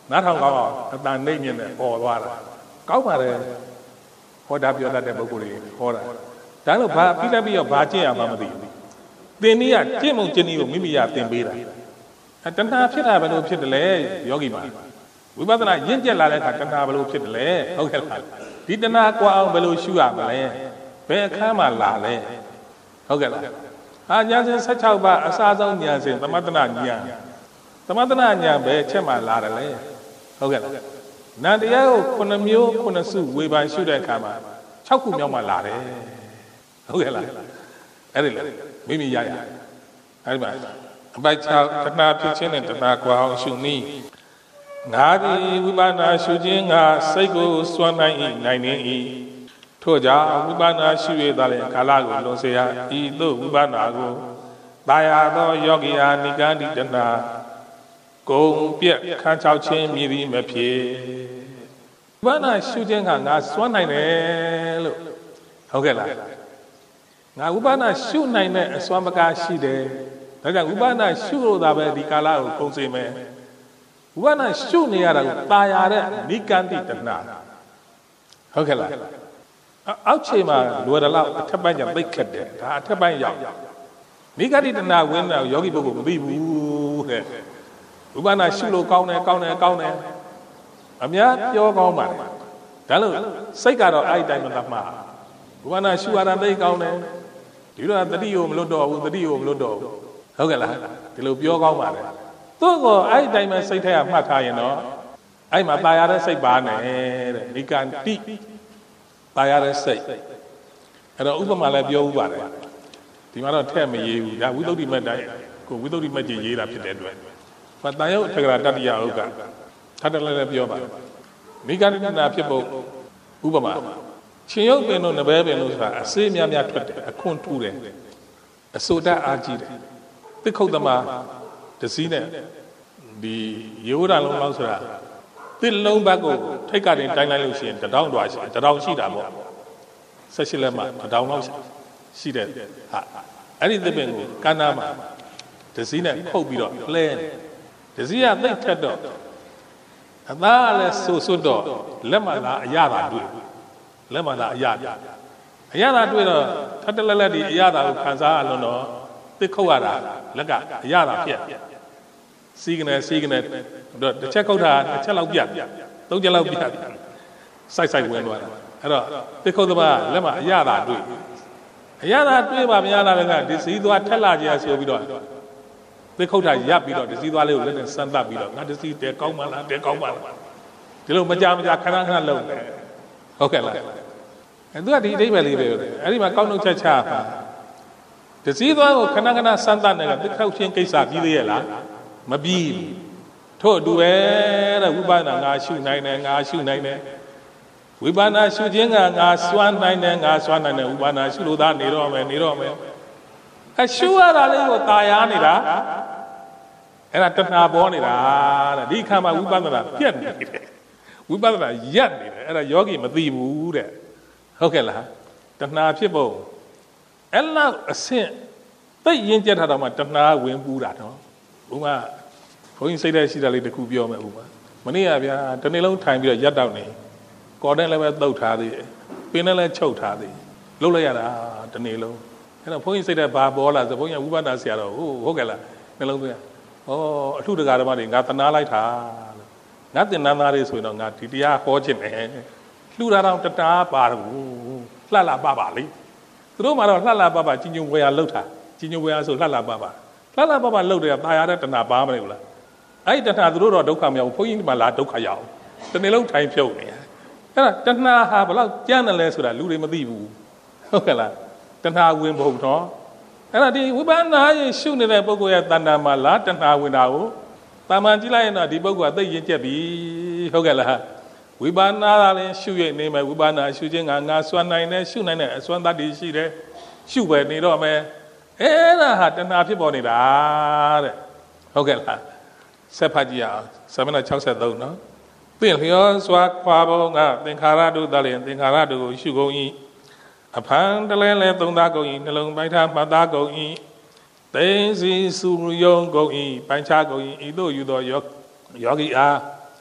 နားထောင်ကောင်းအောင်အတန်နှိမ့်မြင့်နဲ့ပေါ်သွားတာကောင်းပါတယ်ဟောတာပြောတတ်တဲ့ပုဂ္ဂိုလ်တွေဟောတာဒါလို့ဘာပြီးတတ်ပြီးတော့ဘာကျင့်ရမှမသိဘူးသင်နည်းကကျင့်မုံကျင့်နည်းကိုမိမိရသင်ပေးတာတဏှာဖြစ်တာဘယ်လိုဖြစ်တယ်လဲယောဂီမှာဝိပဿနာရင့်ကျက်လာတဲ့အခါတဏှာဘယ်လိုဖြစ်တယ်လဲဟုတ်ကဲ့လားဒီတဏှာကွာအောင်ဘယ်လိုရှုရမလဲဘယ်အခါမှလာလဲဟုတ်ကဲ့လားအာညာစဉ်ဆယ့်ခြောက်ပါးအစားဆုံးညာစဉ်သမထနာညာသမထနာညာပဲချက်မှလာတယ်လေဟုတ်ကဲ့လားနန္တရားကိုခုနှစ်မျိုးခုနှစ်စုဝေဖန်ရှုတဲ့အခါမှာ၆ခုမြောက်မှလာတယ်ဟုတ်ကဲ့လားအဲ့ဒီလေမိမိရရအဲ့ဒီမှာအပိုက်၆တဏှာဖြစ်ခြင်းနဲ့တဏှာကွာအောင်ရှုနည်းငါသည်ဝိပဿနာရှုခြင်းငါစိတ်ကိုစွမ်းနိုင်၏နိုင်နေ၏ထို့ကြောင့်ဝိပဿနာရှုရတဲ့ကာလကိုလွန်စေရဤသို့ဝိပဿနာကိုတာယာသောယောဂီအားနိကန္တိတဏှာကုံပြက်ခန်းချောက်ခြင်းမြည်သည်မဖြစ်ဝိပဿနာရှုခြင်းကငါစွမ်းနိုင်တယ်လို့ဟုတ်ကဲ့လားငါဝိပဿနာရှုနိုင်တဲ့အစွမ်းပကားရှိတယ်ဒါကြောင့်ဝိပဿနာရှုလို့သာပဲဒီကာလကိုကုန်စေမယ်ဝိပဿနာရှုနေရတာကိုတာယာတဲ့နိကန္တိတဏှာဟုတ်ကဲ့လားအောက်ခြေမှာလွယ်တယ်လို့အထက်ပိုင်းကျသိခက်တယ်ဒါအထက်ပိုင်းရောက်နိကန္တိတဏှာဝင်တာယောဂီပုဂ္ဂိုလ်မသိဘူးတဲ့ဝိပဿနာရှုလို့ကောင်းတယ်ကောင်းတယ်ကောင်းတယ်အများပြောကောင်းပါတယ်ဒါလို့စိတ်ကတော့အဲ့ဒီတိုင်းမသမှာဝိပဿနာရှုရတာသိကောင်းတယ်ဒီလိုတတိယကိုမလွတ်တော့ဘူးတတိယကိုမလွတ်တော့ဘူးဟုတ်ကဲ့လားဒီလိုပြောကောင်းပါတယ်သူ့ကိုအဲ့ဒီတိုင်းမှာစိတ်ထဲကမှတ်ထားရင်တော့အဲ့မှာตายရတဲ့စိတ်ပါနဲ့တဲ့နိကန္တိตายရတဲ့စိတ်အဲ့တော့ဥပမာလည်းပြောဥပါတယ်ဒီမှာတော့ထည့်မရေးဘူးဒါဝိသုဒ္ဓိမတ်တိုင်းကိုဝိသုဒ္ဓိမတ်ကြီးရေးတာဖြစ်တဲ့အတွက်ဘာတန်ရုပ်ထက္ကရာတတ္တိယဥက္ကထပ်တယ်လည်းပြောပါနိကန္တိတဏှာဖြစ်ဖို့ဥပမာရှင်ရုပ်ပင်တို့နဘဲပင်တို့ဆိုတာအစေးများများထွက်တယ်အခွန်းထူးတယ်အစိုးတတ်အားကြီးတယ်သစ်ခုတ်သမားတစည်းနဲ့ဒီရိုးတာလုံးလောက်ဆိုတာသစ်လုံးဘက်ကိုထိတ်ကတင်တိုင်းလိုက်လို့ရှိရင်တတောင်းတော်ရှိတတောင်းရှိတာပေါ့ဆက်ရှိလက်မှတတောင်းလောက်ရှိတဲ့ဟာအဲ့ဒီသစ်ပင်ကိုကန်းနာမှာတစည်းနဲ့ခုတ်ပြီးတော့လဲတစည်းကသိပ်ထက်တော့အသားလည်းဆူဆွတ်တော့လက်မှလာအရသာတွေ့လက်မှလာအရသာအရသာတွေ့တော့ထပ်တလက်လက်ဒီအရသာကိုခံစားရလို့တော့သစ်ခုတ်ရတာလက်ကအရသာဖြစ်စီးကနေစီးကနေတော့တစ်ချက်ခုတ်တာတစ်ချက်လောက်ပြတ်သုံးချက်လောက်ပြတ်စိုက်စိုက်ဝင်သွားတာအဲ့တော့သစ်ခုတ်သမားလက်မှအရသာတွေ့အရသာတွေ့ပါမရတာလည်းကဒီစီးသွားထက်လာကြဆိုပြီးတော့သစ်ခုတ်တာရပ်ပြီးတော့ဒီစီးသွားလေးကိုလက်နဲ့စမ်းသပ်ပြီးတော့ငါဒီစီးတဲကောင်းမှလားတဲကောင်းမှလားဒီလိုမကြမကြခဏခဏလုံးတယ်ဟုတ်ကဲ့လားအဲ့သူကဒီအဓိပ္ပာယ်လေးပဲအဲ့ဒီမှာကောင်းနှုတ်ချက်ချပါဒီစီးသွားကိုခဏခဏစမ်းသပ်နေတာသစ်ခုတ်ချင်းကိစ္စပြီးသေးရဲ့လားမပြီးထို့အတူပဲတဲ့ဝိပဿနာငါရှုနိုင်တယ်ငါရှုနိုင်တယ်ဝိပဿနာရှုခြင်းကငါစွမ်းနိုင်တယ်ငါစွမ်းနိုင်တယ်ဝိပဿနာရှုလို့သာနေတော့မယ်နေတော့မယ်အရှုရတာလေးကိုตายရနေတာအဲ့ဒါတဏှာပေါ်နေတာတဲ့ဒီခါမှာဝိပဿနာပြတ်နေတယ်ဝိပဿနာရက်နေတယ်အဲ့ဒါယောဂီမသိဘူးတဲ့ဟုတ်ကဲ့လားတဏှာဖြစ်ဖို့အဲ့လောက်အဆင့်သိရင်ကြက်ထားတော့မှတဏှာဝင်ပူးတာတော့ဥမာဘုန်းကြီးစိတ်ထဲရှိတာလေးတစ်ခုပြောမယ်ဥမာမနေ့ကဗျာတနေ့လုံးထိုင်ပြီးတော့ရက်တောက်နေကော်တဲ့လည်းပဲသုတ်ထားသေးတယ်ပင်နဲ့လည်းချုပ်ထားသေးလှုပ်လိုက်ရတာတနေ့လုံးအဲ့တော့ဘုန်းကြီးစိတ်ထဲဘာပေါ်လာဆိုဘုန်းကြီးဝိပဿနာဆရာတော်ဟုတ်ဟုတ်ကဲ့လားနှလုံးသွင်းဩအထုတကာဓမ္မတွေငါတနာလိုက်တာလို့ငါတင်နာသားတွေဆိုရင်တော့ငါဒီတရားဟောခြင်းပဲလှူတာတော့တတားပါတော့လှလှပပါလေသူတို့မှတော့လှလှပပကြီးညိုဝေရလှုပ်တာကြီးညိုဝေရဆိုလှလှပပလှလှပပလှုပ်တယ်တာယာတဲ့တဏှာပါမလဲဘူးလားအဲ့ဒီတဏှာသူတို့တော့ဒုက္ခမရောက်ဘူးဘုန်းကြီးကမှလာဒုက္ခရောက်တနေ့လုံးထိုင်ဖြုတ်နေအဲ့ဒါတဏှာဟာဘလောက်ကြမ်းတယ်လဲဆိုတာလူတွေမသိဘူးဟုတ်ကဲ့လားတဏှာဝင်ဖို့တော့အဲ့ဒါဒီဝိပဿနာရဲ့ရှုနေတဲ့ပုဂ္ဂိုလ်ရဲ့တဏှာမှာလားတဏှာဝင်တာကိုတာမန်ကြည့်လိုက်ရင်တော့ဒီပုဂ္ဂိုလ်ကသိရင်ကျက်ပြီဟုတ်ကဲ့လားဝိပဿနာကလည်းရှုရနေမယ်ဝိပဿနာရှုခြင်းကငါစွမ်းနိုင်တယ်ရှုနိုင်တဲ့အစွမ်းတတ်တည်ရှိတယ်ရှုပဲနေတော့မယ်အဲ့ဒါဟာတဏှာဖြစ်ပေါ်နေတာတဲ့ဟုတ်ကဲ့လားဆက်ဖတ်ကြည့်အောင်စာမျက်နှာ၆၃နော်သင်လျောစွာခွာပုံကသင်္ခါရတို့တလည်းသင်္ခါရတို့ကိုရှုကုန်၏အဖန်တလဲလဲသုံးသားကုန်၏နှလုံးပိုင်းထားမှတ်သားကုန်၏သိစီစုယုံကုန်၏ပိုင်းခြားကုန်၏ဤသို့ယူသောယောယောဂီအား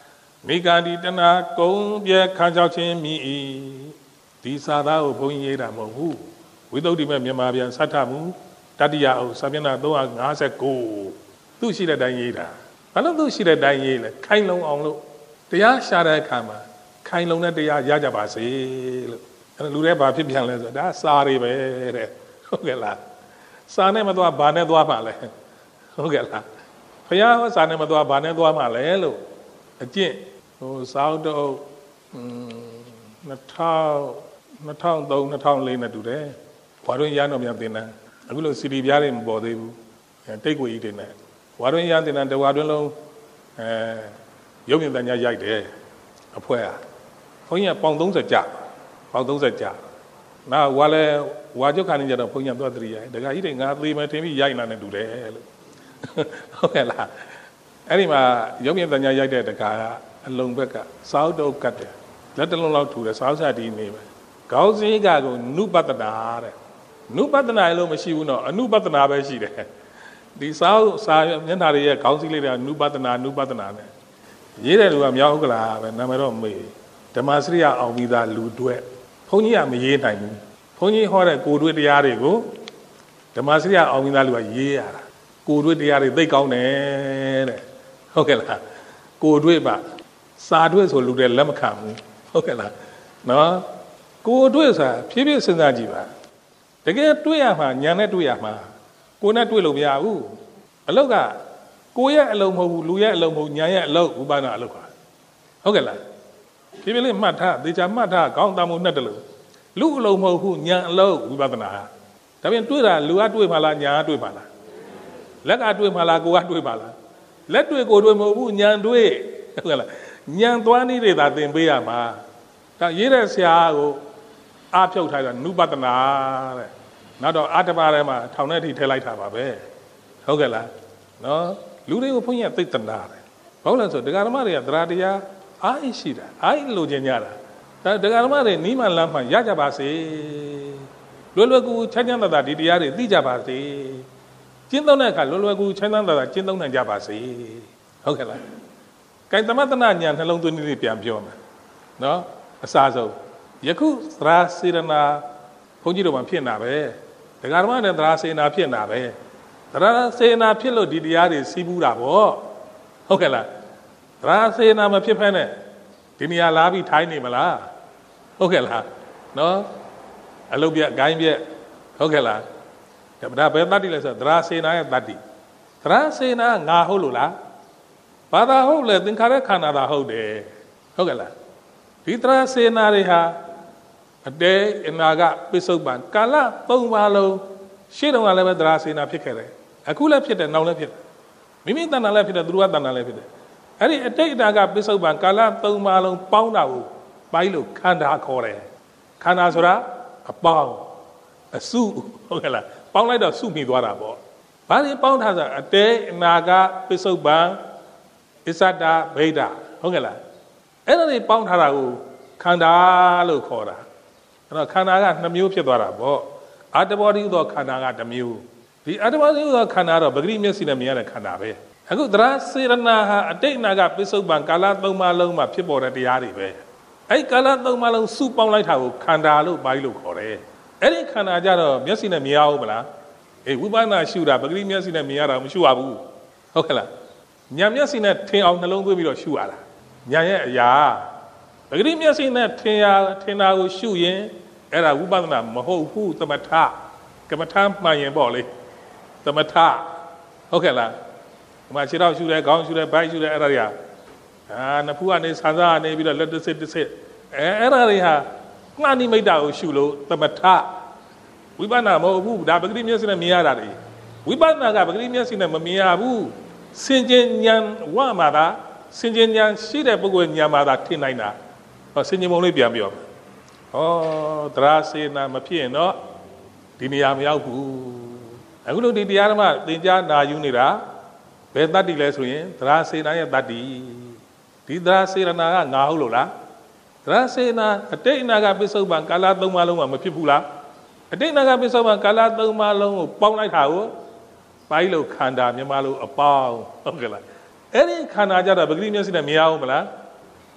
မိဂန္ဒီတနာကုံပြဲခန်းချောက်ချင်းမိဒီစာသားကိုဘုန်းကြီးရေးတာမဟုတ်ဘူးဝိသုဒ္ဓိမဲ့မြန်မာပြန်စတ်ထမှုတတိယအုပ်စာမျက်နှာသုံးရာ၅၉သူ့ရှိတဲ့တိုင်းရေးတာဘာလို့သူ့ရှိတဲ့တိုင်းရေးလဲခိုင်လုံအောင်လို့တရားရှာတဲ့အခါမှာခိုင်လုံတဲ့တရားရကြပါစေလို့အဲ့လူတွေဘာဖြစ်ပြန်လဲဆိုတော့ဒါစာတွေပဲတဲ့ဟုတ်ကဲ့လားစာနဲ့မသွားဘာနဲ့သွားမှလဲဟုတ်ကဲ့လားဘုရားဟောစာနဲ့မသွားဘာနဲ့သွားမှလဲလို့အကျင့်ဟိုစာအုပ်တော့နှစ်ထောင်နှစ်ထောင်သုံးနှစ်ထောင်လေးနဲ့တူတယ်ဝါတွင်းရန်တော်များသင်တန်းအခုလို့စီဒီပြားတွေမပေါ်သေးဘူးတိတ်ကိုကြီးတွေနဲ့ဝါတွင်းရန်သင်တန်းတဝါတွင်းလုံးအဲရုပ်မြင်သံကြားရိုက်တယ်အဖွဲอ่ะဘုန်းကြီးကပေါင်သုံးဆယ်ကြာပေါင်သုံးဆယ်ကြာနောက်ဝါလဲဝါကျုပ်ခါနေကြတော့ဘုန်းကြီးကသွားတရိယာဒကာကြီးတွေငါသေးမယ်ထင်ပြီးရိုက်လာနေတူတယ်လို့ဟုတ်ကဲ့လားအဲ့ဒီမှာရုပ်မြင်သံကြားရိုက်တဲ့ဒကာကအလုံဘက်ကစာအုပ်တုပ်ကတ်တယ်လက်တလုံးလောက်ထူတယ်စာအုပ်စာတီးနေပဲခေါင်းစည်းကကိုနုပတနာတဲ့နုပတနာလို့မရှိဘူးနော်အနုပတနာပဲရှိတယ်ဒီစာအုပ်စာမျက်နှာတွေရဲ့ခေါင်းစည်းလေးတွေကနုပတနာနုပတနာနဲ့ရေးတဲ့လူကမြောက်ဥက္ကလာပဲနာမည်တော့မေးဓမ္မစရိယအောင်ပြီးသားလူတွေဘုန်းကြီးကမရေးနိုင်ဘူးဘုန်းကြီးဟောတဲ့ကိုယ်တွေ့တရားတွေကိုဓမ္မစရိယအောင်ပြီးသားလူကရေးရတာကိုယ်တွေ့တရားတွေသိကောင်းတယ်တဲ့ဟုတ်ကဲ့လားကိုယ်တွေ့ပါစာတွေ့ဆိုလူတွေလက်မခံဘူးဟုတ်ကဲ့လားနော်ကိုယ်တွေ့ဆိုတာဖြည်းဖြည်းစဉ်းစားကြည့်ပါတကယ်တွေ့ရမှာညာနဲ့တွေ့ရမှာကိုယ်နဲ့တွေ့လို့မရဘူးအလုတ်ကကိုယ်ရဲ့အလုံးမဟုတ်ဘူးလူရဲ့အလုံးမဟုတ်ညာရဲ့အလုံးဥပါဒနာအလုတ်ပါဟုတ်ကဲ့လားဖြည်းဖြည်းလေးမှတ်ထားသေချာမှတ်ထားခေါင်းတမှုနဲ့တလို့လူအလုံးမဟုတ်ဘူးညာအလုံးဝိပဿနာဒါပြင်တွေ့တာလူကတွေ့မှလားညာကတွေ့မှလားလက်ကတွေ့မှလားကိုယ်ကတွေ့မှလားလက်တွေ့ကိုယ်တွေ့မဟုတ်ဘူးညာတွေ့ဟုတ်ကဲ့လားညာသွားနည်းတွေသာသင်ပေးရမှာဒါရေးတဲ့ဆရာကိုအားဖြုတ်ထားတာနုပတနာတဲ့နောက်တော့အာတပါထဲမှာထောင်ထဲထိထည့်လိုက်တာပါပဲဟုတ်ကဲ့လားနော်လူတွေကိုဘုန်းကြီးကသိတနာတယ်ဘာလို့လဲဆိုတရားဓမ္မတွေကတရားတရားအားရှိတာအားလိုချင်ကြတာဒါတရားဓမ္မတွေနီးမှလမ်းမှရကြပါစေလွယ်လွယ်ကူချမ်းချမ်းသာသာဒီတရားတွေသိကြပါစေကျင့်သုံးတဲ့အခါလွယ်လွယ်ကူချမ်းချမ်းသာသာကျင့်သုံးနိုင်ကြပါစေဟုတ်ကဲ့လားကဲသမတနာညာနှလုံးသွင်းနည်းပြန်ပြောမယ်နော်အစားဆုံးယခုသရာစေရနာဘုန်းကြီးတို့မှဖြစ်နေတာပဲတရားဓမ္မနဲ့သရာစေနာဖြစ်နေတာပဲသရာစေနာဖြစ်လို့ဒီတရားတွေစီးပူးတာပေါ့ဟုတ်ကဲ့လားသရာစေနာမဖြစ်ဖ ೇನೆ ဒီနေရာလာပြီးထိုင်းနေမလားဟုတ်ကဲ့လားနော်အလုပ်ပြက်ဂိုင်းပြက်ဟုတ်ကဲ့လားဒါဘယ်တတ္တိလဲဆိုသရာစေနာရဲ့တတ္တိသရာစေနာငါဟုတ်လို့လားဘာသာဟုတ်လဲသင်္ခါရခန္ဓာသာဟုတ်တယ်ဟုတ်ကဲ့လားဒီသရာစေနာတွေဟာအတေအနာကပိစုပန်ကာလသုံးပါလုံးရှေ့တုန်းကလည်းပဲသရာစေနာဖြစ်ခဲ့တယ်အခုလည်းဖြစ်တယ်နောက်လည်းဖြစ်တယ်မိမိတဏ္ဍာလည်းဖြစ်တယ်သူတို့ကတဏ္ဍာလည်းဖြစ်တယ်အဲ့ဒီအတိတ်အနာကပိစုပန်ကာလသုံးပါလုံးပေါင်းတာကိုပိုင်းလို့ခန္ဓာခေါ်တယ်ခန္ဓာဆိုတာအပေါင်းအစုဟုတ်ကဲ့လားပေါင်းလိုက်တော့စုမိသွားတာပေါ့ဘာလို့ပေါင်းထားဆိုအတေအနာကပိစုပန်အစ္ဆဒဗိဒဟုတ်ကဲ့လားအဲ့ဒါတွေပေါင်းထားတာကိုခန္ဓာလို့ခေါ်တာအဲ့တော့ခန္ဓာကနှစ်မျိုးဖြစ်သွားတာပေါ့အာတဘောဓိဥသောခန္ဓာကတစ်မျိုးဒီအာတဘောဓိဥသောခန္ဓာတော့ပဂရိမျက်စိနဲ့မြင်ရတဲ့ခန္ဓာပဲအခုသရစေရနာဟာအတိတ်အနာကပိစုပန်ကာလသုံးပါးလုံးမှာဖြစ်ပေါ်တဲ့တရားတွေပဲအဲ့ကာလသုံးပါးလုံးစုပေါင်းလိုက်တာကိုခန္ဓာလို့ပိုင်းလို့ခေါ်တယ်အဲ့ဒီခန္ဓာကြတော့မျက်စိနဲ့မြင်ရအောင်မလားအေးဝိပဿနာရှုတာပဂရိမျက်စိနဲ့မြင်ရတာမရှုရဘူးဟုတ်ကဲ့လားညာမျက်စိနဲ့ထင်အောင်နှလုံးသွင်းပြီးတော့ရှုရတာညာရဲ့အရာပဂရိမျက်စိနဲ့ထင်ရထင်တာကိုရှုရင်အဲ့ဒါဝိပဿနာမဟုတ်ဘူးသမထကမ္မထာမှန်ရင်ပေါ့လေသမထဟုတ်ကဲ့လားဒီမှာခြေထောက်ရှုတယ်ခေါင်းရှုတယ်ဗိုက်ရှုတယ်အဲ့ဒါတွေကအာနဖူးကနေဆန်းစားကနေပြီးတော့လက်တစ်စစ်တစ်စစ်အဲအဲ့ဒါတွေဟာမှန်နိမိတ်တာကိုရှုလို့သမထဝိပဿနာမဟုတ်ဘူးဒါပဂရိမျက်စိနဲ့မြင်ရတာတွေဝိပဿနာကပဂရိမျက်စိနဲ့မမြင်ရဘူးစင်ကြင်ဉာဏ်ဝမှာသာစင်ကြင်ဉာဏ်ရှိတဲ့ပုဂ္ဂိုလ်ဉာဏ်မှာသာထင်နိုင်တာဟောစင်ကြင်ပုံလေးပြန်ပြောဩသရစေနာမဖြစ်ရင်တော့ဒီနေရာမရောက်ဘူးအခုလို့ဒီတရားဓမ္မသင်ကြားနာယူနေတာဘယ်တတ္တိလဲဆိုရင်သရစေနာရဲ့တတ္တိဒီသရစေနာကငါဟုတ်လို့လားသရစေနာအတိတ်အနာကပိစုပန်ကာလသုံးပါးလုံးမှာမဖြစ်ဘူးလားအတိတ်အနာကပိစုပန်ကာလသုံးပါးလုံးကိုပေါင်းလိုက်တာကိုပိုင်းလို့ခန္ဓာမြန်မာလို့အပေါင်းဟုတ်ကဲ့လားအဲ့ဒီခန္ဓာကြတော့ပဂရိမျက်စိနဲ့မြင်အောင်မလား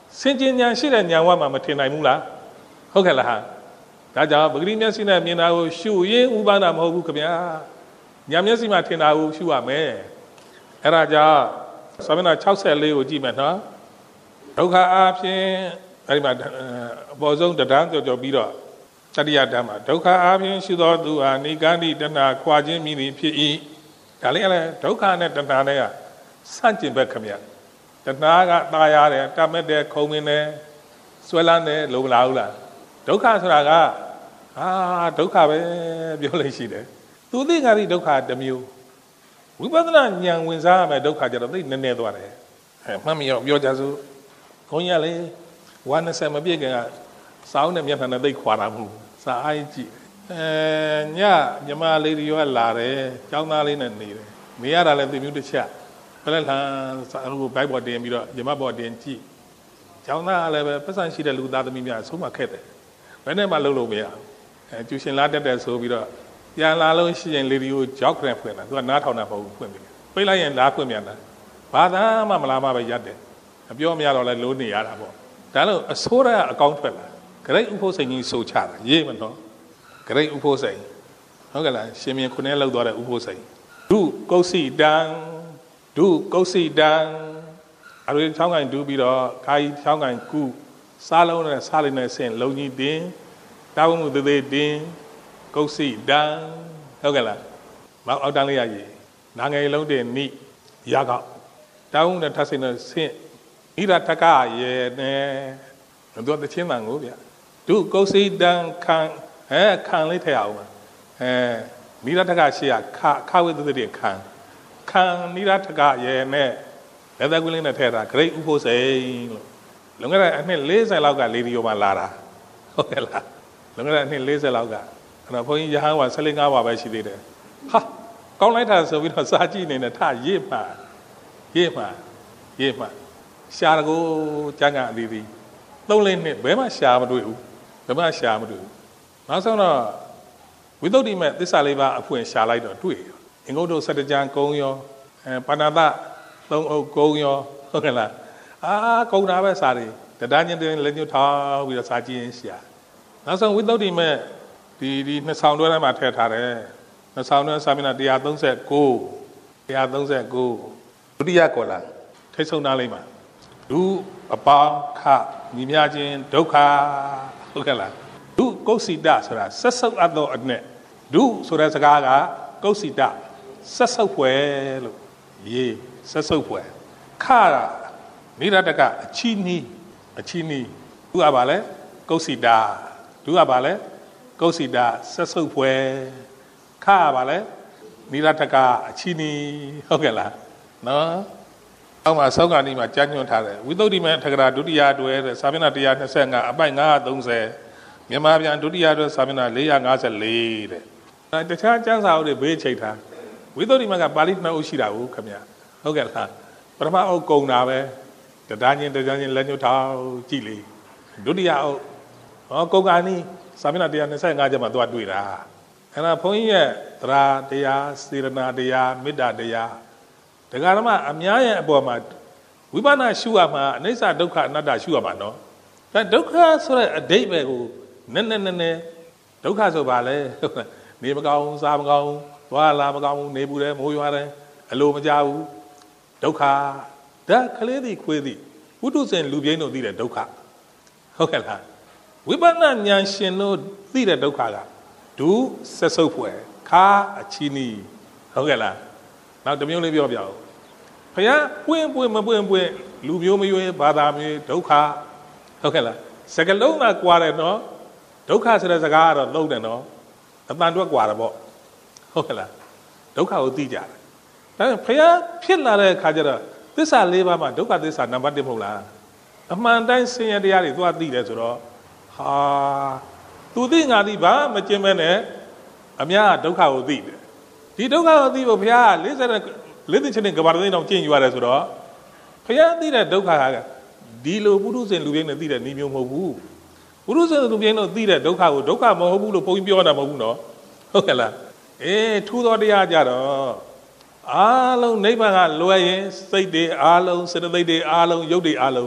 စင်ကျင်ညာရှိတဲ့ညာဝမှာမထင်နိုင်ဘူးလားဟုတ်ကဲ့လားဒါကြောင့်ပဂရိမျက်စိနဲ့မြင်တာကိုရှုရင်းဥပါဒမဟုတ်ဘူးခင်ဗျာညာမျက်စိမှာထင်တာကိုရှုရမယ်အဲ့ဒါကြောင့်စာမျက်နှာ၆၄ကိုကြည့်မယ်နော်ဒုက္ခအပြင်အဲ့ဒီမှာအပေါ်ဆုံးတဏ္ဍကြော်ကြော်ပြီးတော့တတိယဓမ္မဒုက္ခအပြင်ရှိသောသူဟာနိဂန္တိတဏ္ဍခွာခြင်းမိသည်ဖြစ်၏ဒါလေးကလည်းဒုက္ခနဲ့တဏ္ဍနဲ့ကဆန့်ကျင်ဘက်ခင်ဗျတဏ္ဍကตายရတယ်တတ်မဲ့တဲ့ခုံမင်းနဲ့ဆွဲလန်းတယ်လို့မလားဘူးလားဒုက္ခဆိုတာကအာဒုက္ခပဲပြောလို့ရှိတယ်သူသိငါသိဒုက္ခတစ်မျိုးဝိပဿနာဉာဏ်ဝင်စားရမယ်ဒုက္ခကြတော့သိနည်းနည်းသွားတယ်အဲမှတ်မိရောပြောကြစို့ခွန်ကြီးကလေဝါနှစ်ဆယ်မပြည့်ခင်ကစောင်းနဲ့မျက်နှာနဲ့သိခွာတာမဟုတ်စာအိုင်းကြည့်အဲညမြမလေးတွေရောလာတယ်ကျောင်းသားလေးနဲ့နေတယ်နေရတာလည်းသိမျိုးတစ်ချက်ဘယ်လဲဟိုဘိုက်ဘော်တင်ပြီးတော့မြမဘော်တင်ကြည့်ကျောင်းသားလည်းပဲပတ်စံရှိတဲ့လူသားသမီးများဆုံးမခက်တယ်ဘယ်နဲ့မှလုံးလို့မရအဲကျူရှင်လာတက်တယ်ဆိုပြီးတော့ပြန်လာလို့ရှိရင်လေဒီကိုကြောက်ကြဖွင့်တာသူကနားထောင်တာမဟုတ်ဘူးဖွင့်ပြီပိတ်လိုက်ရင်လားဖွင့်ပြန်တာဘာသာမှမလားမပဲရက်တယ်အပြောမရတော့လဲလိုးနေရတာပေါ့ဒါလို့အစိုးရအကောင့်ထွက်လာဂရိတ်ဥဖို့စိန်ကြီးဆိုချတာရေးမနော်ဂရိတ်ဥဖို့စိန်ဟုတ်ကဲ့လားရှင်မြင်းခုနှစ်လောက်သွားတဲ့ဥဖို့စိန်ဒုကုသိတံဒုကုသိတံအရွေချောင်းကန်ဒူးပြီးတော့ခါကြီးချောင်းကန်ကုစားလုံးနဲ့စားလိုက်နဲ့ဆင်လုံကြီးတင်တာဝမှုသေးသေးတင်ကုသိတံဟုတ်ကဲ့လားမောက်အောက်တန်းလေးရည်နာငယ်လုံးတင်နိရကောက်တာဝမှုနဲ့ထပ်စိနဲ့ဆင်ဣရထကရေနဲ့သူကတချင်းတန်ကိုဗျဒုကုသိတံခံအဲခံလေးထည့်အောင်ပါအဲနိရထကရှိရခခဝိသတိခံခံနိရထကရေနဲ့လက်သက်ကွင်းလေးနဲ့ထည့်တာဂရိတ်ဥဖို့စိန်လို့လွန်ခဲ့တဲ့အနှစ်၄၀လောက်ကလေဒီယိုမှာလာတာဟုတ်ကဲ့လားလွန်ခဲ့တဲ့အနှစ်၄၀လောက်ကအဲ့တော့ဘုန်းကြီးရဟန်းဝါ၁၄ပါးပဲရှိသေးတယ်ဟာကောင်းလိုက်တာဆိုပြီးတော့စာကြည့်နေနဲ့ထရေးမှရေးမှရေးမှရှာတကိုကျန်ကအသေးသေးသုံးလေးနှစ်ဘယ်မှရှာမတွေ့ဘူးဘယ်မှရှာမတွေ့ဘူးနောက်ဆုံးတော့ဝိသုဒ္ဓိမဲ့သစ္စာလေးပါးအဖွင့်ရှာလိုက်တော့တွေ့ရောအင်္ဂုတ္တစတကြံကုံရောအဲပါဏာတသုံးအုပ်ကုံရောဟုတ်ကဲ့လားအာကုံတာပဲစာတွေတတညင်းတင်လက်ညှိုးထောက်ပြီးတော့စာကြည့်ရင်ရှာနောက်ဆုံးဝိသုဒ္ဓိမဲ့ဒီဒီနှစ်ဆောင်တွဲထဲမှာထည့်ထားတယ်နှစ်ဆောင်တွဲစာမျက်နှာ၁၃၉ ၁၃၉ဒုတိယကောလာထိတ်ဆုံးသားလေးမှာဒုအပေါင်းခညီမြချင်းဒုက္ခဟုတ်ကဲ့လားဒုကုသိတဆိုတာဆက်ဆုပ်အပ်သောအနဲ့ဒုဆိုတဲ့စကားကကုသိတဆက်ဆုပ်ဖွယ်လို့ရေးဆက်ဆုပ်ဖွယ်ခကနိရတကအချီးနီးအချီးနီးဒုကပါလဲကုသိတဒုကပါလဲကုသိတဆက်ဆုပ်ဖွယ်ခကပါလဲနိရတကအချီးနီးဟုတ်ကဲ့လားနော်အောက်မှာသောကဏီမှာကြားညွှန်ထားတယ်ဝိသုဒ္ဓိမေထကရာဒုတိယတွဲတဲ့စာမျက်နှာ၁၂၅အပိုက်၅၃၀မြန်မာပြန်ဒုတိယတွဲစာမျက်နှာ၄၅၄တဲ့တခြားကျမ်းစာအုပ်တွေဘေးချိတ်ထားဝိသုဒ္ဓိမေကပါဠိနှစ်အုပ်ရှိတာကိုခင်ဗျဟုတ်ကဲ့လားပထမအုပ်ကုံတာပဲတဒါချင်းတဒါချင်းလက်ညှိုးထောက်ကြည့်လေဒုတိယအုပ်ဟောကုံကဏီစာမျက်နှာ၁၂၅ကျမ်းမှာသွားတွေ့တာအဲ့ဒါဘုန်းကြီးရဲ့သရာတရားစေရနာတရားမေတ္တာတရားဒကာဓမ္မအများရဲ့အပေါ်မှာဝိပဿနာရှုရမှာအနိစ္စဒုက္ခအနတ္တရှုရမှာနော်ဒါဒုက္ခဆိုတဲ့အဓိပ္ပာယ်ကိုနည်းနည်းနည်းနည်းဒုက္ခဆိုပါလေနေမကောင်းစားမကောင်းသွားလာမကောင်းနေဘူးတယ်မိုးရွာတယ်အလိုမကြဘူးဒုက္ခဒါကလေးတွေခွေးတွေဝိတုဇဉ်လူပြိန်းတို့သိတဲ့ဒုက္ခဟုတ်ကဲ့လားဝိပဿနာဉာဏ်ရှင်တို့သိတဲ့ဒုက္ခကဒုဆက်ဆုပ်ဖွယ်ခါအချီးနီးဟုတ်ကဲ့လားနောက်တစ်မျိုးလေးပြောပြအောင်ဘုရားပွင့်ပွင့်မပွင့်ပွင့်လူမျိုးမရွေးဘာသာမျိုးဒုက္ခဟုတ်ကဲ့လားစကလုံးကကွာတယ်နော်ဒုက္ခဆိုတဲ့စကားကတော့လုံးတယ်နော်အတန်တွက်ကွာတယ်ပေါ့ဟုတ်ကဲ့လားဒုက္ခကိုသိကြတယ်ဒါပေမဲ့ဘုရားဖြစ်လာတဲ့အခါကျတော့သစ္စာလေးပါးမှာဒုက္ခသစ္စာနံပါတ်၁မဟုတ်လားအမှန်တိုင်းဆင်းရဲတရားတွေသွားသိတယ်ဆိုတော့ဟာသူသိငါသိဘာမကျင်မဲနဲ့အများဒုက္ခကိုသိတယ်ဒီဒုက္ခကိုသိဖို့ဘုရား၄၀လေးသိချင်းကဘာသိအောင်ကျင့်ယူရတယ်ဆိုတော့ဘုရားသိတဲ့ဒုက္ခကဒီလိုပုထုဇဉ်လူပြင်းနဲ့သိတဲ့နေမျိုးမဟုတ်ဘူးပုထုဇဉ်လူပြင်းတို့သိတဲ့ဒုက္ခကိုဒုက္ခမဟုတ်ဘူးလို့ဘုန်းကြီးပြောတာမဟုတ်ဘူးနော်ဟုတ်ကဲ့လားအေးထူးသောတရားကြတော့အားလုံးနိဗ္ဗာန်ကလွယ်ရင်စိတ်တွေအားလုံးစေတသိက်တွေအားလုံးရုပ်တွေအားလုံး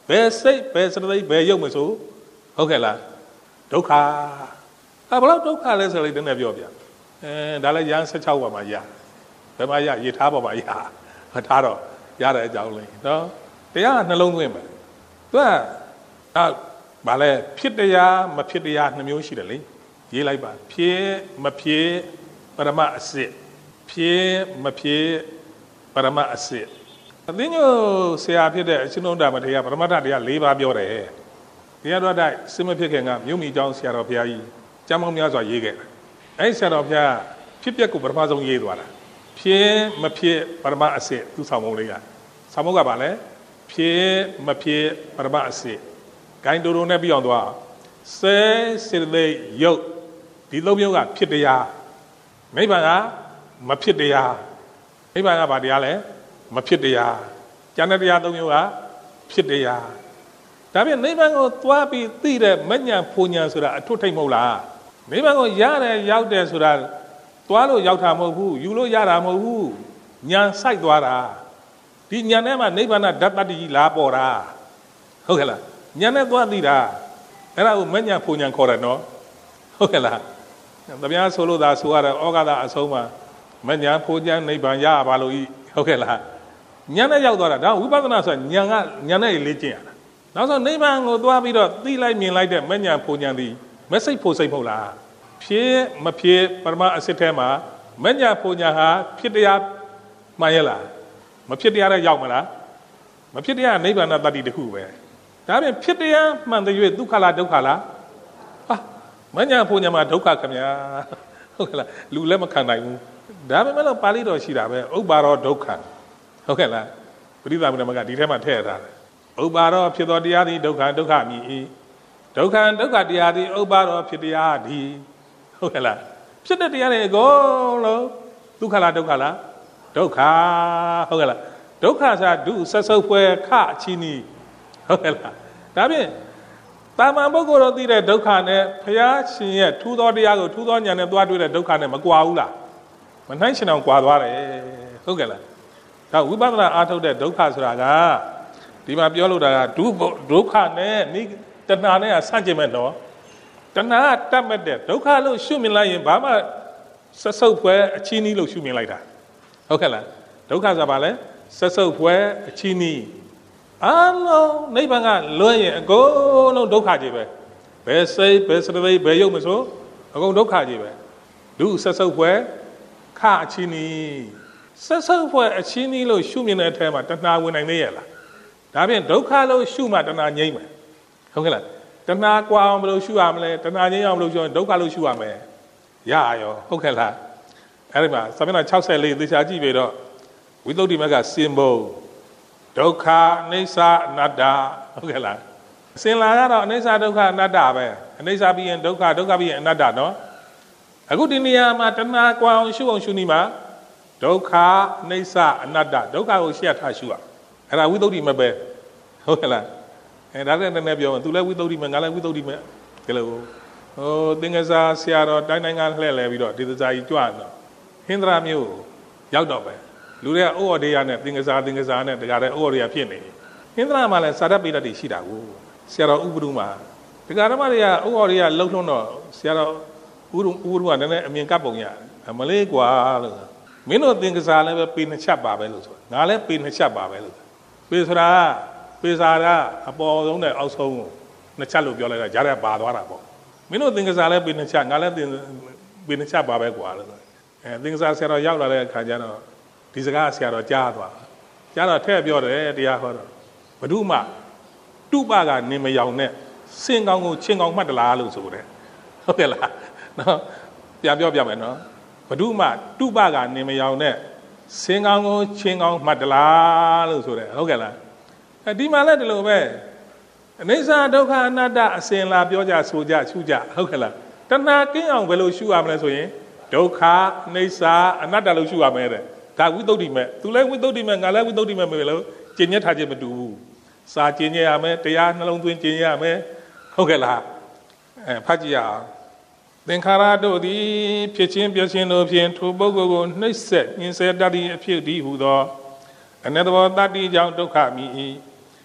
ဘယ်စိတ်ဘယ်စရိတ်ဘယ်ရုပ်မဆိုဟုတ်ကဲ့လားဒုက္ခအဲဘယ်လောက်ဒုက္ခလဲဆိုလိုက်တဲ့နဲ့ပြောပြအဲဒါလည်းရန်16ပါမှာရဘယ်မှာရရေထားပါမှာရမထားတော့ရတဲ့အကြောင်းလေးနော်တရားနှလုံးသွင်းမယ်သူကအာဘာလဲဖြစ်တရားမဖြစ်တရားနှမျိုးရှိတယ်လေရေးလိုက်ပါဖြစ်မဖြစ်ပရမအစစ်ဖြစ်မဖြစ်ပရမအစစ်အသိဉာဏ်ဆရာဖြစ်တဲ့အရှင်လုံးတာမထေရပရမတ္ထတရား၄ပါးပြောတယ်တရားတော်တိုင်းစင်မဖြစ်ခင်ကမြို့မိကျောင်းဆရာတော်ဘုရားကြီးကျမ်းပေါင်းများစွာရေးခဲ့တယ်အဲ့ဆရာတော်ဘုရားဖြစ်ပျက်ကိုပထမဆုံးရေးသွားတာဖြစ်မဖြစ်ပရမအစစ်သူဆောင်မုံလေးကဆောင်မုံကဘာလဲဖြစ်မဖြစ်ပရမအစစ်ဂိုင်းတူတူနဲ့ပြောင်းသွားစေစေတေယုတ်ဒီသုံးမျိုးကဖြစ်တရားနိဗ္ဗာန်ကမဖြစ်တရားနိဗ္ဗာန်ကဘာတရားလဲမဖြစ်တရားကျန်တဲ့တရားသုံးမျိုးကဖြစ်တရားဒါပြင်နိဗ္ဗာန်ကိုသွားပြီးသိတဲ့မဉ္ဇဉ်ဖူဉ္ဇဉ်ဆိုတာအထွတ်ထိပ်မဟုတ်လားနိဗ္ဗာန်ကိုရတယ်ရောက်တယ်ဆိုတာသွားလို့ရောက်တာမဟုတ်ဘူးယူလို့ရတာမဟုတ်ဘူးဉာဏ်စိုက်သွားတာဒီဉာဏ်ထဲမှာနိဗ္ဗာန်ဓာတ်တတ္တိကြီးလာပေါ်တာဟုတ်ကဲ့လားဉာဏ်နဲ့သွားသိတာအဲ့ဒါကိုမဉ္ဇဉ်ဖူဉ္ဇဉ်ခေါ်တယ်နော်ဟုတ်ကဲ့လားတမန်ဆိုလို့သာဆိုရတဲ့ဩဃာတအဆုံးမှာမဉ္ဇဉ်ဖူဉ္ဇဉ်နိဗ္ဗာန်ရပါလို့ဤဟုတ်ကဲ့လားဉာဏ်နဲ့ရောက်သွားတာဒါဝိပဿနာဆိုတာဉာဏ်ကဉာဏ်နဲ့လေ့ကျင့်ရတာနောက်ဆုံးနိဗ္ဗာန်ကိုသွားပြီးတော့သိလိုက်မြင်လိုက်တဲ့မဉ္ဇဉ်ဖူဉ္ဇဉ်သည်မစိတ်ဖို့စိတ်မဟုတ်လားဖြစ်မဖြစ်ပရမအစစ်ထဲမှာမဉ္ဇဉ်ဖူဉ္ဇဉ်ဟာဖြစ်တရားမှန်ရဲ့လားမဖြစ်တရားတဲ့ရောက်မလားမဖြစ်တရားနိဗ္ဗာန်တတ္တိတခုပဲဒါပြင်ဖြစ်တရားမှန်တဲ့၍ဒုက္ခလားဒုက္ခလားဟာမဉ္ဇဉ်ဖူဉ္ဇဉ်မှာဒုက္ခခင်ဗျာဟုတ်ကဲ့လားလူလည်းမခံနိုင်ဘူးဒါပေမဲ့လို့ပါဠိတော်ရှိတာပဲဥပ္ပါရောဒုက္ခဟုတ်ကဲ့လားပရိသမဏကဒီထဲမှာထည့်ထားတယ်ဥပ္ပါရောဖြစ်သောတရားသည်ဒုက္ခဒုက္ခမြည်၏ဒုက္ခဒုက္ခတရားသည်ဥပ္ပါရောဖြစ်တရားသည်ဟုတ်ကဲ့လားဖြစ်တဲ့တရားတွေအကုန်လုံးဒုက္ခလားဒုက္ခလားဒုက္ခဟုတ်ကဲ့လားဒုက္ခဆိုတာဒုဆက်ဆုပ်ပွဲခအချင်းဤဟုတ်ကဲ့လားဒါဖြင့်တာမန်ပုဂ္ဂိုလ်တို့သိတဲ့ဒုက္ခနဲ့ဘုရားရှင်ရဲ့ထူးသောတရားကိုထူးသောဉာဏ်နဲ့သွားတွေ့တဲ့ဒုက္ခနဲ့မကွာဘူးလားမနှိုင်းရှင်အောင်ကွာသွားတယ်ဟုတ်ကဲ့လားဒါဝိပဿနာအားထုတ်တဲ့ဒုက္ခဆိုတာကဒီမှာပြောလို့တာကဒုဒုက္ခနဲ့နိတဏှာနဲ့ဆန့်ကျင်မဲ့တော့တဏှာတတ်မဲ့တဲ့ဒုက္ခလို့ရှုမြင်လိုက်ရင်ဘာမှဆက်ဆုပ်ဖွဲအချင်းကြီးလို့ရှုမြင်လိုက်တာဟုတ်ကဲ့လားဒုက္ခဆိုတာဘာလဲဆက်ဆုပ်ဖွဲအချင်းကြီးအလုံးနိဗ္ဗာန်ကလွဲရင်အကုန်လုံးဒုက္ခကြီးပဲဘယ်စိတ်ဘယ်စရိတ်ဘယ်ရုပ်မဆိုအကုန်ဒုက္ခကြီးပဲဒုဆက်ဆုပ်ဖွဲခအချင်းကြီးဆက်ဆုပ်ဖွဲအချင်းကြီးလို့ရှုမြင်တဲ့အထဲမှာတဏှာဝင်နိုင်နေရလားဒါဖြင့်ဒုက္ခလို့ရှုမှတဏှာငြိမ့်မယ်ဟုတ်ကဲ့လားတဏှာကွာအောင်ဘယ်လိုရှုရမလဲတဏှာငြိမ့်အောင်ဘယ်လိုရှုရဒုက္ခလို့ရှုရမယ်ရရောဟုတ်ကဲ့လားအဲ့ဒီမှာစာမျက်နှာ၆၄သေချာကြည့်ပြီးတော့ဝိသုဒ္ဓိမကစင်ဘုံဒုက္ခအနိစ္စအနတ္တဟုတ်ကဲ့လားစင်လာကတော့အနိစ္စဒုက္ခအနတ္တပဲအနိစ္စပြီးရင်ဒုက္ခဒုက္ခပြီးရင်အနတ္တနော်အခုဒီနေရာမှာတဏှာကွာအောင်ရှုအောင်ရှုနေမှာဒုက္ခအနိစ္စအနတ္တဒုက္ခကိုရှေ့ထားရှုရအဲ့ဒါဝိသုဒ္ဓိမပဲဟုတ်ကဲ့လားအဲဒါလည်းနည်းနည်းပြောရင်သူလည်းဝိသုဒ္ဓိမငါလည်းဝိသုဒ္ဓိမဒီလိုဟိုသင်္ကစားဆရာတော်တိုင်းတိုင်းကလှည့်လဲပြီးတော့ဒီသစာကြီးကြွတော့ဟင်္ဒရာမျိုးရောက်တော့ပဲလူတွေကဩော်ဒေယနဲ့သင်္ကစားသင်္ကစားနဲ့တရားတဲ့ဩော်ဒေယဖြစ်နေဟင်္ဒရာမှာလည်းစာရပိတ္တိရှိတာကိုဆရာတော်ဥပဒုမှာတရားဓမ္မတွေကဩော်ဒေယလှုပ်လှုံတော့ဆရာတော်ဥပဒုဥပဒုကလည်းနည်းနည်းအမြင်ကပ်ပုံရတယ်မလေးကွာလို့မင်းတို့သင်္ကစားလည်းပဲပေနှစ်ချက်ပါပဲလို့ဆိုငါလည်းပေနှစ်ချက်ပါပဲလို့ပေဆိုတာပေစာကအပေါ်ဆုံးနဲ့အောက်ဆုံးကိုနှစ်ချက်လို့ပြောလိုက်တာကြားရပါသွားတာပေါ့မင်းတို့သင်္ကစားလည်းပေနှစ်ချက်ငါလည်းသင်ပေနှစ်ချက်ပါပဲကွာလို့အဲသင်္ကစားဆရာတော်ရောက်လာတဲ့အခါကျတော့ဒီစကားဆရာတော်ကြားသွားကြားတော့ထဲ့ပြောတယ်တရားဟောတော့ဘဒုမတုပကနေမယောင်နဲ့စင်ကောင်းကိုချင်းကောင်းမှတ်တလားလို့ဆိုတယ်ဟုတ်ကဲ့လားနော်ပြန်ပြောပြမယ်နော်ဘဒုမတုပကနေမယောင်နဲ့စင်ကောင်းကိုချင်းကောင်းမှတ်တလားလို့ဆိုတယ်ဟုတ်ကဲ့လားအဲဒီမှာလည်းဒီလိုပဲအနိစ္စဒုက္ခအနတ္တအစဉ်လာပြောကြဆိုကြရှုကြဟုတ်ကဲ့လားတဏှာကင်းအောင်ဘယ်လိုရှုရမလဲဆိုရင်ဒုက္ခအနိစ္စအနတ္တလို့ရှုရမယ်တဲ့ဒါဝိသုဒ္ဓိမဲ့သူလည်းဝိသုဒ္ဓိမဲ့ငါလည်းဝိသုဒ္ဓိမဲ့ပဲလို့ကျင့်ညက်ထားခြင်းမတူဘူးစာကျင့်ညက်ရမယ်တရားနှလုံးသွင်းကျင့်ရမယ်ဟုတ်ကဲ့လားအဲဖတ်ကြည့်ရအောင်သင်္ခါရတို့သည်ဖြစ်ခြင်းပြခြင်းတို့ဖြင့်ထိုပုဂ္ဂိုလ်ကိုနှိမ့်ဆက်ညှင်းဆဲတတ်သည့်အဖြစ်တည်းဟူသောအနတ္တဘောတတ္တိကြောင့်ဒုက္ခမြည်၏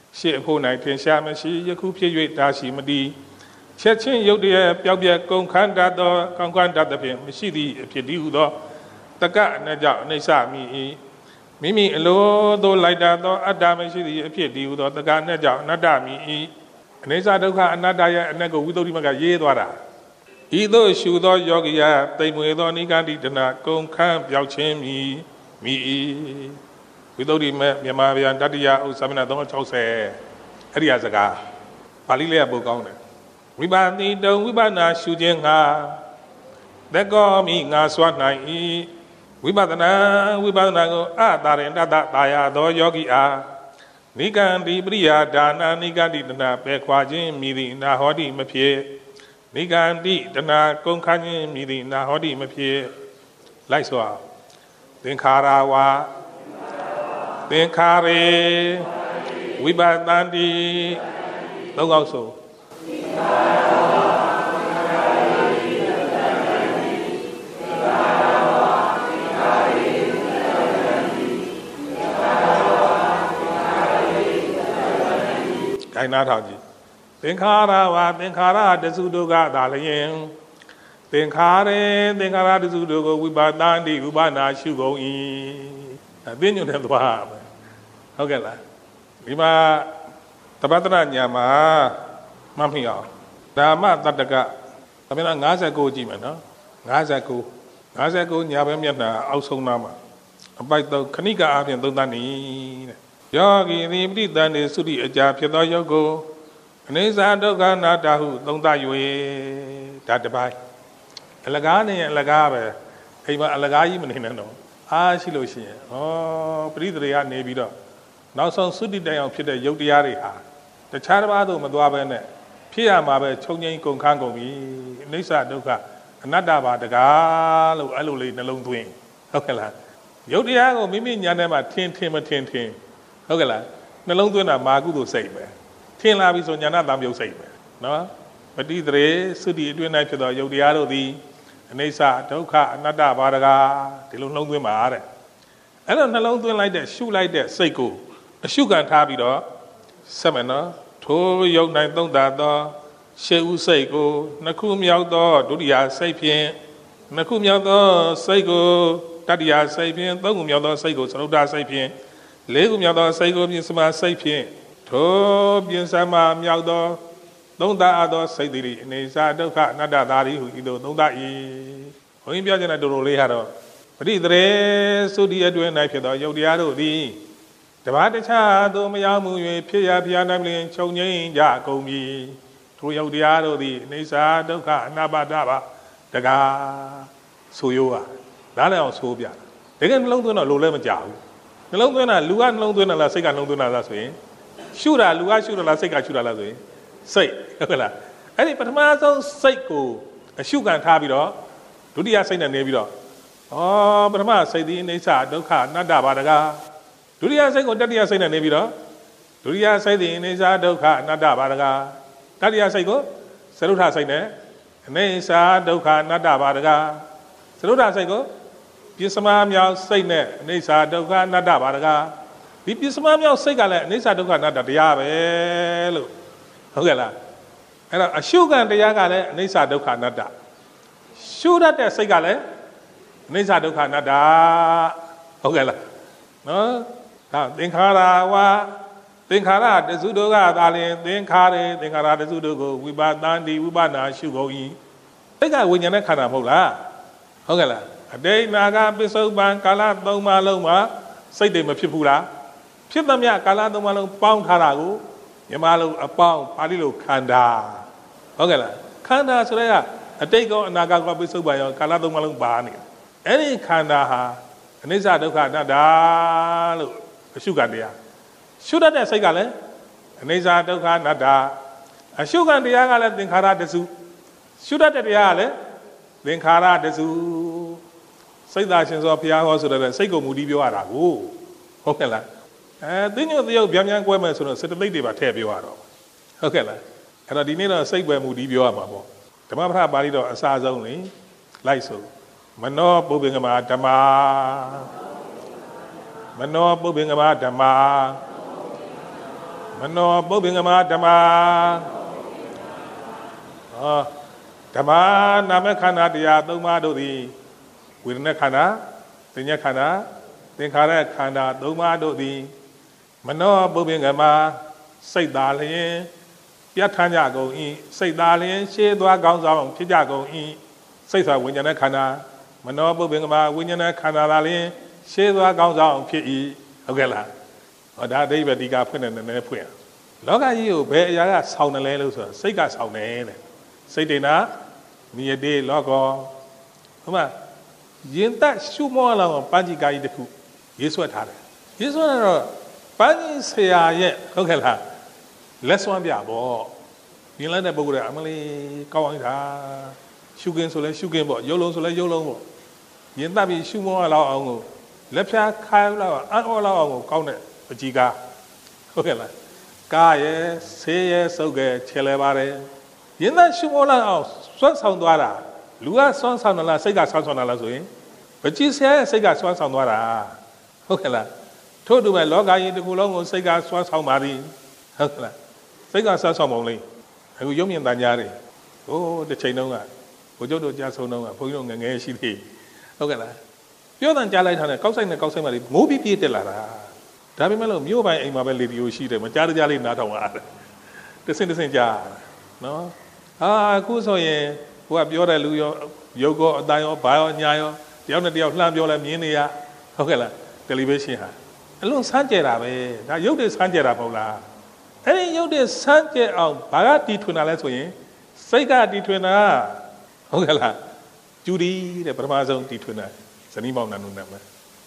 ရှေ့အဖို့၌ထင်ရှားမရှိယခုဖြစ်၍တာရှိမတည်ချက်ချင်းရုပ်တရက်ပျောက်ပြက်ကုန်ခန်းတတ်သောကောင်းကွမ်းတတ်သဖြင့်မရှိသည့်အဖြစ်တည်းဟုသောတက္ကအနက်ကြောင့်အိဋ္ဌမိ၏မိမိအလိုသို့လိုက်တာသောအတ္တမရှိသည့်အဖြစ်တည်းဟုသောတက္ကအနက်ကြောင့်အနတ္တမိ၏အိဋ္ဌဒုက္ခအနတ္တရဲ့အနက်ကိုဝိသုဒ္ဓိမကရေးသွားတာဤသို့ရှုသောယောဂီယတိမ်မွေသောနိဂန္တိတနာကုန်ခန်းပြောက်ခြင်းမိမိ၏ဝိသုဒ္ဓိမမြန်မာဗျာတတိယဥစ္စာမနသုံး၆၀အဲ့ဒီအစကားပါဠိလေးကပိုကောင်းတယ်ဝိပါတိတုံဝိပဿနာရှုခြင်းငါသက်ကောမိငါစွာနိုင်၏ဝိပဿနာဝိပဿနာကိုအတာရင်တတတာယာသောယောဂီအားနိဂန္တိပရိယာဒါနာနိဂန္တိတနာပယ်ခွာခြင်းမိသည်နာဟောတိမဖြစ်နိဂန္တိတနာကုန်ခန်းခြင်းမိသည်နာဟောတိမဖြစ်လိုက်စွာသင်္ခါရဝါသင်္ခါရေဝိပဿန္တိသုံးခေါက်ဆိုခိုင်နာထောင်ကြည့်သင်္ခါရဝါသင်္ခါရတစုတို့ကသာလျင်သင်္ခါရေသင်္ခါရတစုတို့ကိုဝိပါဒန္တိဥပနာရှုကုန်၏အသိဉာဏ်နဲ့သွားမယ်ဟုတ်ကဲ့လားဒီမှာတပ္ပတရညာမှာမှတ်မိအောင်ဓမ္မတတ္တကသမဏ၅၉ကြည့်မယ်နော်၅၉ ၅၉ညာဘက်မျက်နှာအောက်ဆုံးနားမှာအပိုက်တော့ခဏိကအပြင်သုံးသပ်နေတဲ့ယောဂီသည်ပဋိသန္ဓေသုတိအကြာဖြစ်သောယုတ်ကိုအနိစ္စဒုက္ခအနတ္တဟုသုံးသပ်၍ဒါတစ်ပိုင်းအလကားနဲ့အလကားပဲအိမ်မှာအလကားကြီးမနေနဲ့တော့အားရှိလို့ရှိရင်ဩပဋိသရေကနေပြီးတော့နောက်ဆုံးသုတိတိုင်အောင်ဖြစ်တဲ့ယုတ်တရားတွေဟာတခြားတစ်ပါးသို့မသွားဘဲနဲ့ဖြစ်ရမှာပဲချုပ်ငိမ့်ကုန်ခန်းကုန်ပြီအနိစ္စဒုက္ခအနတ္တပါတကားလို့အဲ့လိုလေးနှလုံးသွင်းဟုတ်ကဲ့လားယုတ်တရားကိုမိမိညာထဲမှာထင်ထင်မထင်ထင်ဟုတ်ကဲ့လားနှလုံးသွင်းတာမာကုသိုလ်စိတ်ပဲထင်လာပြီဆိုညာနာတံပြုတ်စိတ်ပဲနော်ပဋိသရေသုတိအတွင်း၌ဖြစ်သောယုတ်တရားတို့သည်အနိစ္စဒုက္ခအနတ္တပါဒကာဒီလိုနှလုံးသွင်းပါတဲ့အဲ့တော့နှလုံးသွင်းလိုက်တဲ့ရှုလိုက်တဲ့စိတ်ကိုအရှုခံထားပြီးတော့ဆက်မယ်နော်ထိုယုတ်၌သုံးတာသောရှေးဥစိတ်ကိုနှစ်ခုမြောက်သောဒုတိယစိတ်ဖြင့်နှစ်ခုမြောက်သောစိတ်ကိုတတိယစိတ်ဖြင့်သုံးခုမြောက်သောစိတ်ကိုသရုပ်တာစိတ်ဖြင့်လေးခုမြောက်သောစိတ်ကိုပြင်စမစိတ်ဖြင့်ထိုပြင်စမမြောက်သောသုံးတာအသောစိတ်တိအနေစာဒုက္ခအနတ္တသာရိဟုဤသို့သုံးတာ၏ဘုန်းကြီးပြောချင်တဲ့တော်တော်လေးကတော့ပဋိသရေသုတိအတွင်း၌ဖြစ်သောယုတ်တရားတို့သည်တပါးတခြားသို့မရောက်မှု၍ဖြစ်ရဖျားနိုင်လျင်ခြုံငိမ့်ကြကုန်ပြီထိုယုတ်တရားတို့သည်အိဋ္ဌာဒုက္ခအနတ္တပါတကားဆိုရိုးอ่ะနားလည်အောင်ဆိုပြတာတကယ်နှလုံးသွင်းတော့လိုလည်းမကြဘူးနှလုံးသွင်းတာလူကနှလုံးသွင်းတာလားစိတ်ကနှလုံးသွင်းတာလားဆိုရင်ရှုတာလူကရှုတာလားစိတ်ကရှုတာလားဆိုရင်စိတ်ဟုတ်ကဲ့လားအဲ့ဒီပထမဆုံးစိတ်ကိုအရှုခံထားပြီးတော့ဒုတိယစိတ်နဲ့နေပြီးတော့ဩပထမစိတ်ဒီအိဋ္ဌာဒုက္ခအနတ္တပါတကားဒုတိယစိတ်ကိုတတိယစိတ်နဲ့နေပြီးတော့ဒုတိယစိတ်ဒီအိဋ္ဌာဒုက္ခအနတ္တပါတကားတတိယစိတ်ကိုသရုပ်ထစိတ်နဲ့အိဋ္ဌာဒုက္ခအနတ္တပါတကားသရုပ်ထစိတ်ကိုပြစ္စမမြောက်စိတ်နဲ့အိဋ္ဌာဒုက္ခအနတ္တပါတကားဒီပြစ္စမမြောက်စိတ်ကလည်းအိဋ္ဌာဒုက္ခအနတ္တတရားပဲလို့ဟုတ်ကဲ့လားအဲ့တော့အရှုခံတရားကလည်းအိဋ္ဌာဒုက္ခအနတ္တရှုရတဲ့စိတ်ကလည်းအိဋ္ဌာဒုက္ခအနတ္တဟုတ်ကဲ့လားနော်ဒါသင်္ခါရဝါသင်္ခါရတစုတို့ကသာလျှင်သင်္ခါရေသင်္ခါရတစုတို့ကိုဝိပါဒန္တိဝိပဿနာရှုကုန်၏စိတ်ကဝိညာဉ်နဲ့ခန္ဓာမဟုတ်လားဟုတ်ကဲ့လားအတိတ်နာဂပစ္စုပန်ကာလသုံးပါးလုံးမှာစိတ်တွေမဖြစ်ဘူးလားဖြစ်သမျှကာလသုံးပါးလုံးပေါင်းထားတာကိုမြန်မာလိုအပေါင်းပါဠိလိုခန္ဓာဟုတ်ကဲ့လားခန္ဓာဆိုရဲကအတိတ်ကောအနာဂတ်ကောပစ္စုပန်ရောကာလသုံးပါးလုံးပါနေတယ်အဲ့ဒီခန္ဓာဟာအနိစ္စဒုက္ခအနတ္တလို့အရှုခံတရားရှုတတ်တဲ့စိတ်ကလည်းအနိစ္စဒုက္ခအနတ္တအရှုခံတရားကလည်းသင်္ခါရတစုရှုတတ်တဲ့တရားကလည်းသင်္ခါရတစုစိတ်သာရှင်သောဘုရားဟောဆိုတဲ့စိတ်ကိုမူတည်ပြောရတာကိုဟုတ်ကဲ့လားအဲသိညွတ်တရုပ်ဗျံဗျံကွဲမယ်ဆိုတော့စေတသိက်တွေပါထည့်ပြောရတော့ဟုတ်ကဲ့လားအဲ့တော့ဒီနေ့တော့စိတ်ပဲမူတည်ပြောရမှာပေါ့ဓမ္မပဋ္ဌပါဠိတော့အစာဆုံးလေလိုက်ဆိုမနောပုပ္ပင်္ဂမဓမ္မာမနောပုပ္ပင်္ဂမဓမ္မာ Mano Bobingama Dama Dama Namakana dia Doma Dodi Winakana Tinyakana Tinkara Kana Doma Dodi Mano Bobingama Say Darling Yatanya go in Say Darling She do a gowns on Pijago in Say so Winyanakana Mano Bobingama Winyanakana Lali She do a gowns on P. Ogela that day but he got put in the neck. Look at you, bear ya sound a little, say got sound a say dinner, me a day log on. Come on, you that shoe more along Panji guy the cook. Yes, what had it? Yes, what Panji say, yet, Ogela. Let's one be a ball. You let the boat, Emily, going ha. Sugar so let sugar, but yolo so let yolo. You that be shoe more along. Left ya Kyle, and all our corner. Jiga, okay, la. Kaya, say yes, so good, Chelevare. You know, she won't allow Swan Sound Dwara. Lua Swan Sound la Sega Sound on Alazoin. But you say Sega Swan Sound Dwara. Okay, la. Told to my log, I in the Gulong Sega Swan Sound Marine. Okay, la. Sega Sound only. I will young in Danyari. Oh, the Chainonga. Ojodo Jasononga, Poyong and Ashi. Okay, la. You're than Jalai, Cousine and Cousin, movie Peter Lara. Tabimelo, you by a mobile you see them, Majari not a water. The same thing, no? Ah, Kusoye, who have your Luyo, Yogo, Dio, Bio, Nyayo, the other day of Lambiola Minia, Hogela, television. Alone Sanjera, that you did Sanjera Pola. Hey, you did Sanje of Bagati to Nalasway, Sega di Twina, Hogela, Judy, the Pramazon di Twina, Sanimo Nanunama,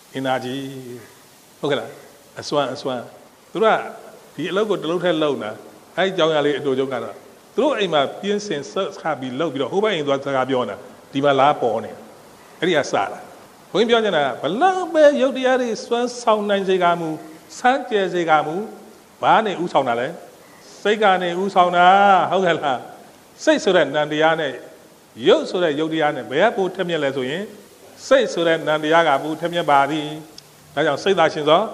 Inaji, Hogela. A swan, a swan. Tura, the logo the hotel loaner. I join a little jogana. Through a map, Pian Saint Happy low below, who by in the Gabiona, Divala Pony. Eria Sara. When Biana, but long bear Yodiari swan sound nine Zegamu, Sanchez Zegamu, Bane Usaunale, Segane Usauna, Hogela. Say so that Nandiane, Yo so that Yodiane, Beapo Temia Lesoin, say so that Nandiaga Temia Badi. I say that she's all.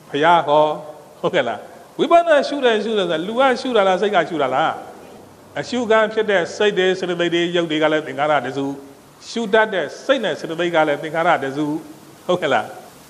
Yaho, okay. We better shoot and shoot and Lua shoot a say I shoot a la. A shoe gun said there, say this, the lady, young Digala, the Gara, the zoo. Shoot that there, say this, the Digala, the Gara, the zoo. Okay.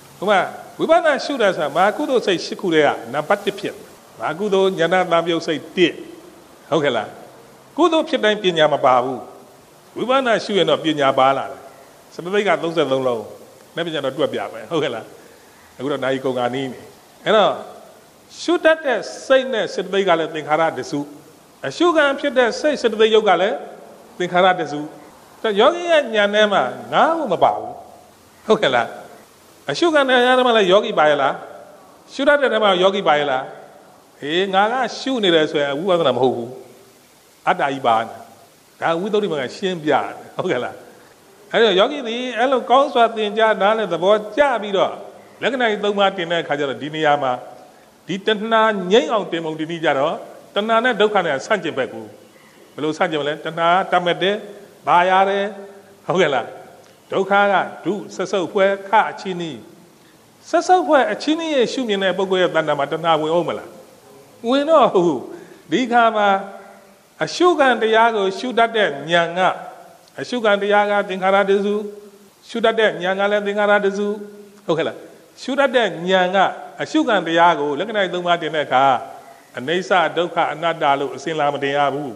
We better shoot as a Makudo say Shikurea, Napati. Makudo, Yana Labio say did. Okay. Kudo Pit and Pinyama Babu. We better shoot and not Pinya Bala. So they got those alone low. Maybe you're not good. Okay. I would not go Ganini. You know, shoot that there, say this, said they got a thing Harad the zoo. A sugar and pit there, say, said the Yogale, think Harad the zoo. The Yogi and Yanema, now about. Okay, la. A sugar and animal like Yogi Baila. Shoot at the name Yogi Baila. Eh, Naga shoot it as well, who was an who. Adaiban. Now we don't even a shame yard. Okay, la. And Yogi, the Elo Consort in Jardan, the boy Jabido. Like I don't want in a Kajara Diniama. Ditana, Yang on Temo Dinijaro, Tanana Dokana, Sanjebeku. Below Sanjamel, Tana, Tamede, Bayare, Hogela. Dokara, do Sasso Pue, Ka Chini. Sasso Pue, a Chini, a Shumin, a Bogo of Dandamatana, we Omala. We know who. Dikama, a sugar and the Yago, shoot at them, Yanga. A sugar and the Yaga, Dinkara de Zoo, shoot at them, Yanga, Dinkara de Zoo. Hogela. Shoot at them, Yanga, a sugar and the Yago, looking at the Martineka, and Nesa, Doka, and Nadalu, Sinlam de Yabu.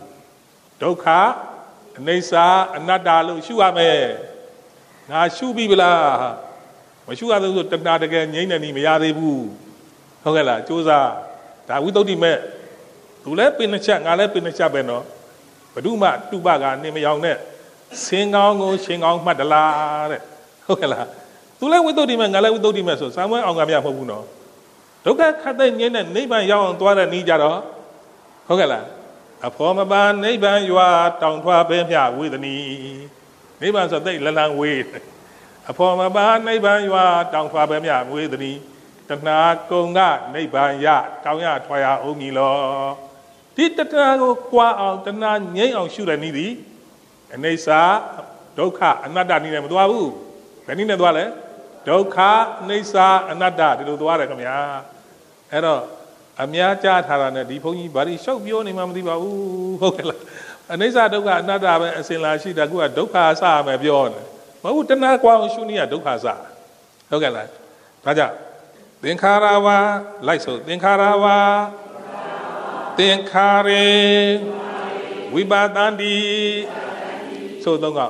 Doka, Nesa, and Nadalu, Shuame. Now, Shubibla. When you are the Tanat again, Yanani, Yaribu. Hogela, Josa, that we don't demand. To let in the chat, I left in the Chabeno. But do ma, do baga, name a young net. Sing on, sing on, Madala. Hogela. To let we don't demand, I let we don't demand, so somewhere on Gamia Hobuno. Doka Katan Yen and neighbor young Dwara Nijaro. Hogela. A former band, neighbor, you are down to a bemia with a knee. Neighbors are they lang wait. A former band, neighbor, you are down to a bemia with a knee. Tana Konga, neighbor, ya, Tauya, Toya, Omilo. Did the Tago qua out the nan yay on shoot a needy? And they saw Doka, another name Dwabu. Penina Dwale. Doka, Nesa, another, the Dwara come here. Hello. အများကြားထားတာနဲ့ဒီဘုန်းကြီးဘာလို့ရှောက်ပြောနေမှမသိပါဘူးဟုတ်ကဲ့လားအနိစ္စဒုက္ခအနတ္တပဲအစဉ်လာရှိတာကဒုက္ခအစမယ်ပြောတယ်မဟုတ်တဏှာကွာအောင်ရှုနေရဒုက္ခအစဟုတ်ကဲ့လားဒါကြောင့်သင်္ခါရဝါလိုက်ဆိုသင်္ခါရဝါသင်္ခါရေဝိပါဒန္တိဆိုတော့က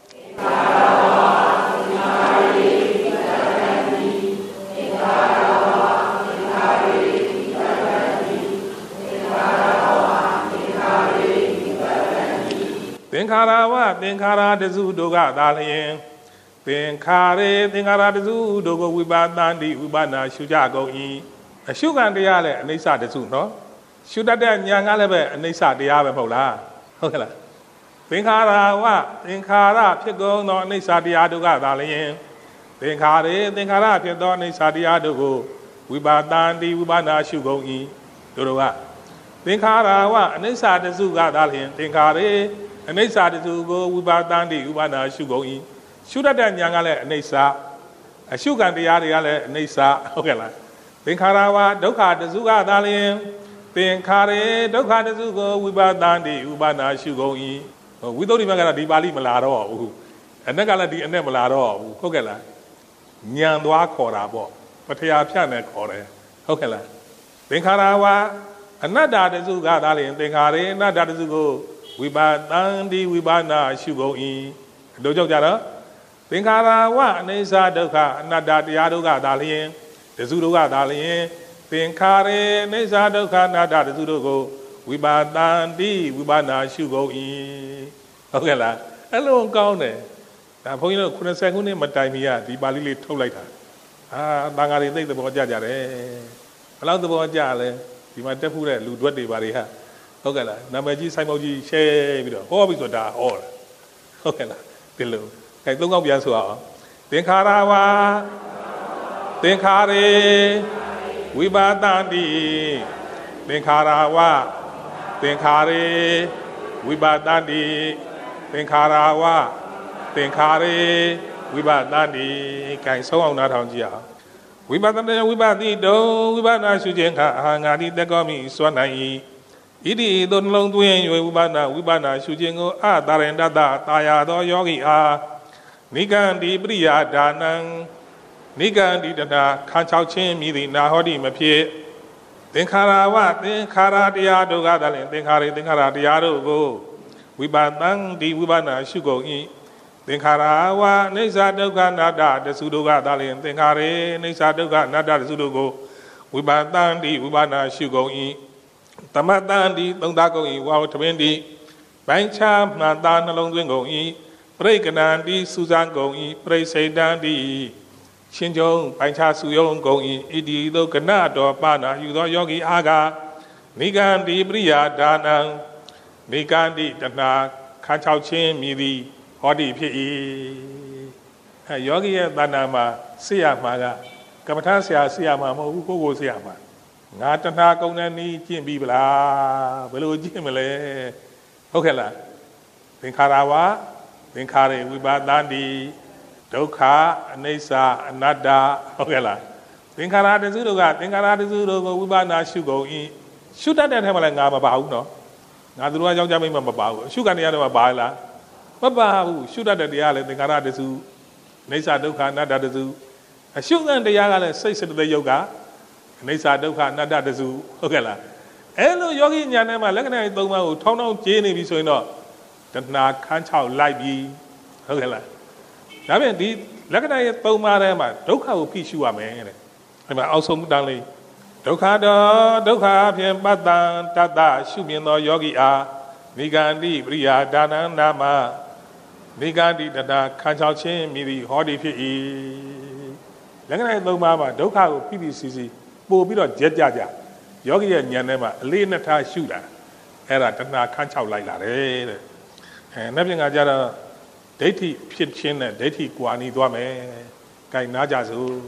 သင်္ခါရဝသင်္ခါရတစုတို့ကသာလျင်သင်္ခါရေသင်္ခါရတစုတို့ကိုဝိပါဒန္တိဝိပါဒနာရှုကြကုန်၏အရှုခံတရားလည်းအနိစ္စတစုနော်ရှုတတ်တဲ့ဉာဏ်ကလည်းပဲအနိစ္စတရားပဲမဟုတ်လားဟုတ်ကဲ့လားသင်္ခါရဝသင်္ခါရဖြစ်ကုန်သောအနိစ္စတရားတို့ကသာလျင်သင်္ခါရေသင်္ခါရဖြစ်သောအနိစ္စတရားတို့ကိုဝိပါဒန္တိဝိပါဒနာရှုကုန်၏တို့တို့ကသင်္ခါရဝအနိစ္စတစုကသာလျင်သင်္ခါရေအနိစ္စတစုကိုဝိပါဒန္တိဝိပါဒနာရှုကုန်၏ရှုတတ်တဲ့ဉာဏ်ကလည်းအနိစ္စအရှုခံတရားတွေကလည်းအနိစ္စဟုတ်ကဲ့လားသင်္ခါရဝဒုက္ခတစုကသာလျင်သင်္ခါရေဒုက္ခတစုကိုဝိပါဒန္တိဝိပါဒနာရှုကုန်၏ဝိသုဒ္ဓိမကတော့ဒီပါဠိမလာတော့ဘူးအ내ကလည်းဒီအ내မလာတော့ဘူးဟုတ်ကဲ့လားဉာဏ်သွားခေါ်တာပေါ့ပထယာဖြတ်နဲ့ခေါ်တယ်ဟုတ်ကဲ့လားသင်္ခါရဝအနတ္တတစုကသာလျင်သင်္ခါရေအနတ္တတစုကိုဝိပါဒန္တိဝိပါဒနာရှုကုန်၏တို့ကြောင့်ကြတော့သင်္ခါရဝအနိစ္စဒုက္ခအနတ္တတရားတို့ကသာလျင်တစုတို့ကသာလျင်သင်္ခါရေအနိစ္စဒုက္ခအနတ္တတစုတို့ကိုဝိပါဒန္တိဝိပါဒနာရှုကုန်၏ဟုတ်ကဲ့လားအဲ့လိုကောင်းတယ်ဒါဘုန်းကြီးတို့ခုနှစ်ဆယ်ခုနှစ်မတိုင်မီကဒီပါဠိလေးထုတ်လိုက်တာအာတန်ဃာတွေသိသဘောကျကြတယ်ဘယ်လောက်သဘောကျလဲဒီမှာတက်ဖို့တဲ့လူတွက်တွေပါတွေဟာဟုတ်ကဲ့လားနာမည်ကြီးဆိုင်မောက်ကြီးရှဲပြီးတော့ဟောပြီးဆိုတာဟောတာဟုတ်ကဲ့လားဒီလိုအဲသုံးခေါက်ပြန်ဆိုအောင်သင်္ခါရဝါသင်္ခါရေဝိပါဒန္တိသင်္ခါရဝသင်္ခါရေဝိပါဒန္တိသင်္ခါရဝသင်္ခါရေဝိပါဒန္တိကဲဆုံးအောင်နားထောင်ကြည့်အောင်ဝိပါဒန္တဝိပါတိတုံဝိပါဒနာရှုခြင်းကအာငါတိတကောမိစွမ်းနိုင်၏ဣတိသို့နှလုံးသွင်း၍ဝိပါဒနာဝိပါဒနာရှုခြင်းကိုအတာရင်တတတာယာသောယောဂီအားနိကန္တိပရိယာဒါနံနိကန္တိတနာခံချောက်ခြင်းမြည်သည်နာဟောတိမဖြစ်သင်္ခါရဝသင်္ခါရတရားတို့ကသာလျှင်သင်္ခါရသင်္ခါရတရားတို့ကိုဝိပါဒံဒီဝိပါဒနာရှုကုန်၏သင်္ခါရဝအိစ္ဆဒုက္ခအနတ္တတစုတို့ကသာလျှင်သင်္ခါရေအိစ္ဆဒုက္ခအနတ္တတစုတို့ကိုဝိပါဒံဒီဝိပါဒနာရှုကုန်၏သမတံဒီသုံးသားကုန်၏ဝါဝထမင်းဒီပိုင်းခြားမှန်သားနှလုံးသွင်းကုန်၏ပရိကဏံဒီစူဇန်ကုန်၏ပရိစေတံဒီရှင်ကျုံပိုင်းခြားစုယုံကုန်၏ဣတိသောကဏတော်ပါဏာယူသောယောဂီအားကနိကန္တိပရိယာဒါနံနိကန္တိတနာခန်းချောက်ခြင်းမြည်သည်ဟောတိဖြစ်၏အဲယောဂီရဲ့တဏ္ဍာမှာဆေးရမှာကကမ္မထာဆရာဆေးရမှာမဟုတ်ဘူးကိုယ်ကိုဆေးရမှာငါတဏှာကုံတဲ့နည်းကျင့်ပြီးဗလားဘယ်လိုကျင့်မလဲဟုတ်ကဲ့လားသင်္ခါရဝသင်္ခါရေဝိပါဒန္တိဒုက္ခအနိစ္စအနတ္တဟုတ်ကဲ့လားသင်္ခါရတစုတို့ကသင်္ခါရတစုတို့ကိုဝိပါဒနာရှုကုန်၏ရှုတတ်တဲ့ထဲမှာလည်းငါမပါဘူးနော်ငါတို့ကယောက်ျားမိန်းမမပါဘူးအရှုခံတရားတွေမှာပါလားမပါဘူးရှုတတ်တဲ့တရားလည်းသင်္ခါရတစုအနိစ္စဒုက္ခအနတ္တတစုအရှုခံတရားကလည်းစိတ်စတယုတ်ကအနိစ္စဒုက္ခအနတ္တတစုဟုတ်ကဲ့လားအဲ့လိုယောဂီညာထဲမှာလက္ခဏာသုံးပါးကိုထောင်းထောင်းကျေးနေပြီဆိုရင်တော့တဏှာခန်းချောက်လိုက်ပြီဟုတ်ကဲ့လားဒါပြန်ဒီလက္ခဏာရဲ့သုံးပါးထဲမှာဒုက္ခကိုဖိရှုရမယ်တဲ့အဲ့မှာအောက်ဆုံးတန်းလေးဒုက္ခတော့ဒုက္ခအဖြစ်ပတ္တံတတ္တရှုမြင်သောယောဂီအားနိဂန္တိပရိယာဒါနံနာမနိဂန္တိတဏခံချောက်ခြင်းမြည်သည်ဟောဒီဖြစ်၏လက္ခဏာသုံးပါးမှာဒုက္ခကိုဖိဖိစီစီပို့ပြီးတော့ကြက်ကြကြယောဂီရဲ့ဉာဏ်ထဲမှာအလေးနှစ်ထားရှုတာအဲ့ဒါတဏခန်းချောက်လိုက်လာတယ်တဲ့အဲနောက်ပြန်ကကြတော့ဒိဋ္ဌိဖြစ်ခြင်းနဲ့ဒိဋ္ဌိကွာနီးသွားမယ်။ကိုင်နာကြစို့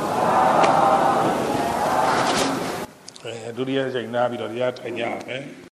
အဲဒုတိယချိန်နားပြီးတော့တရားထိုင်ကြမယ်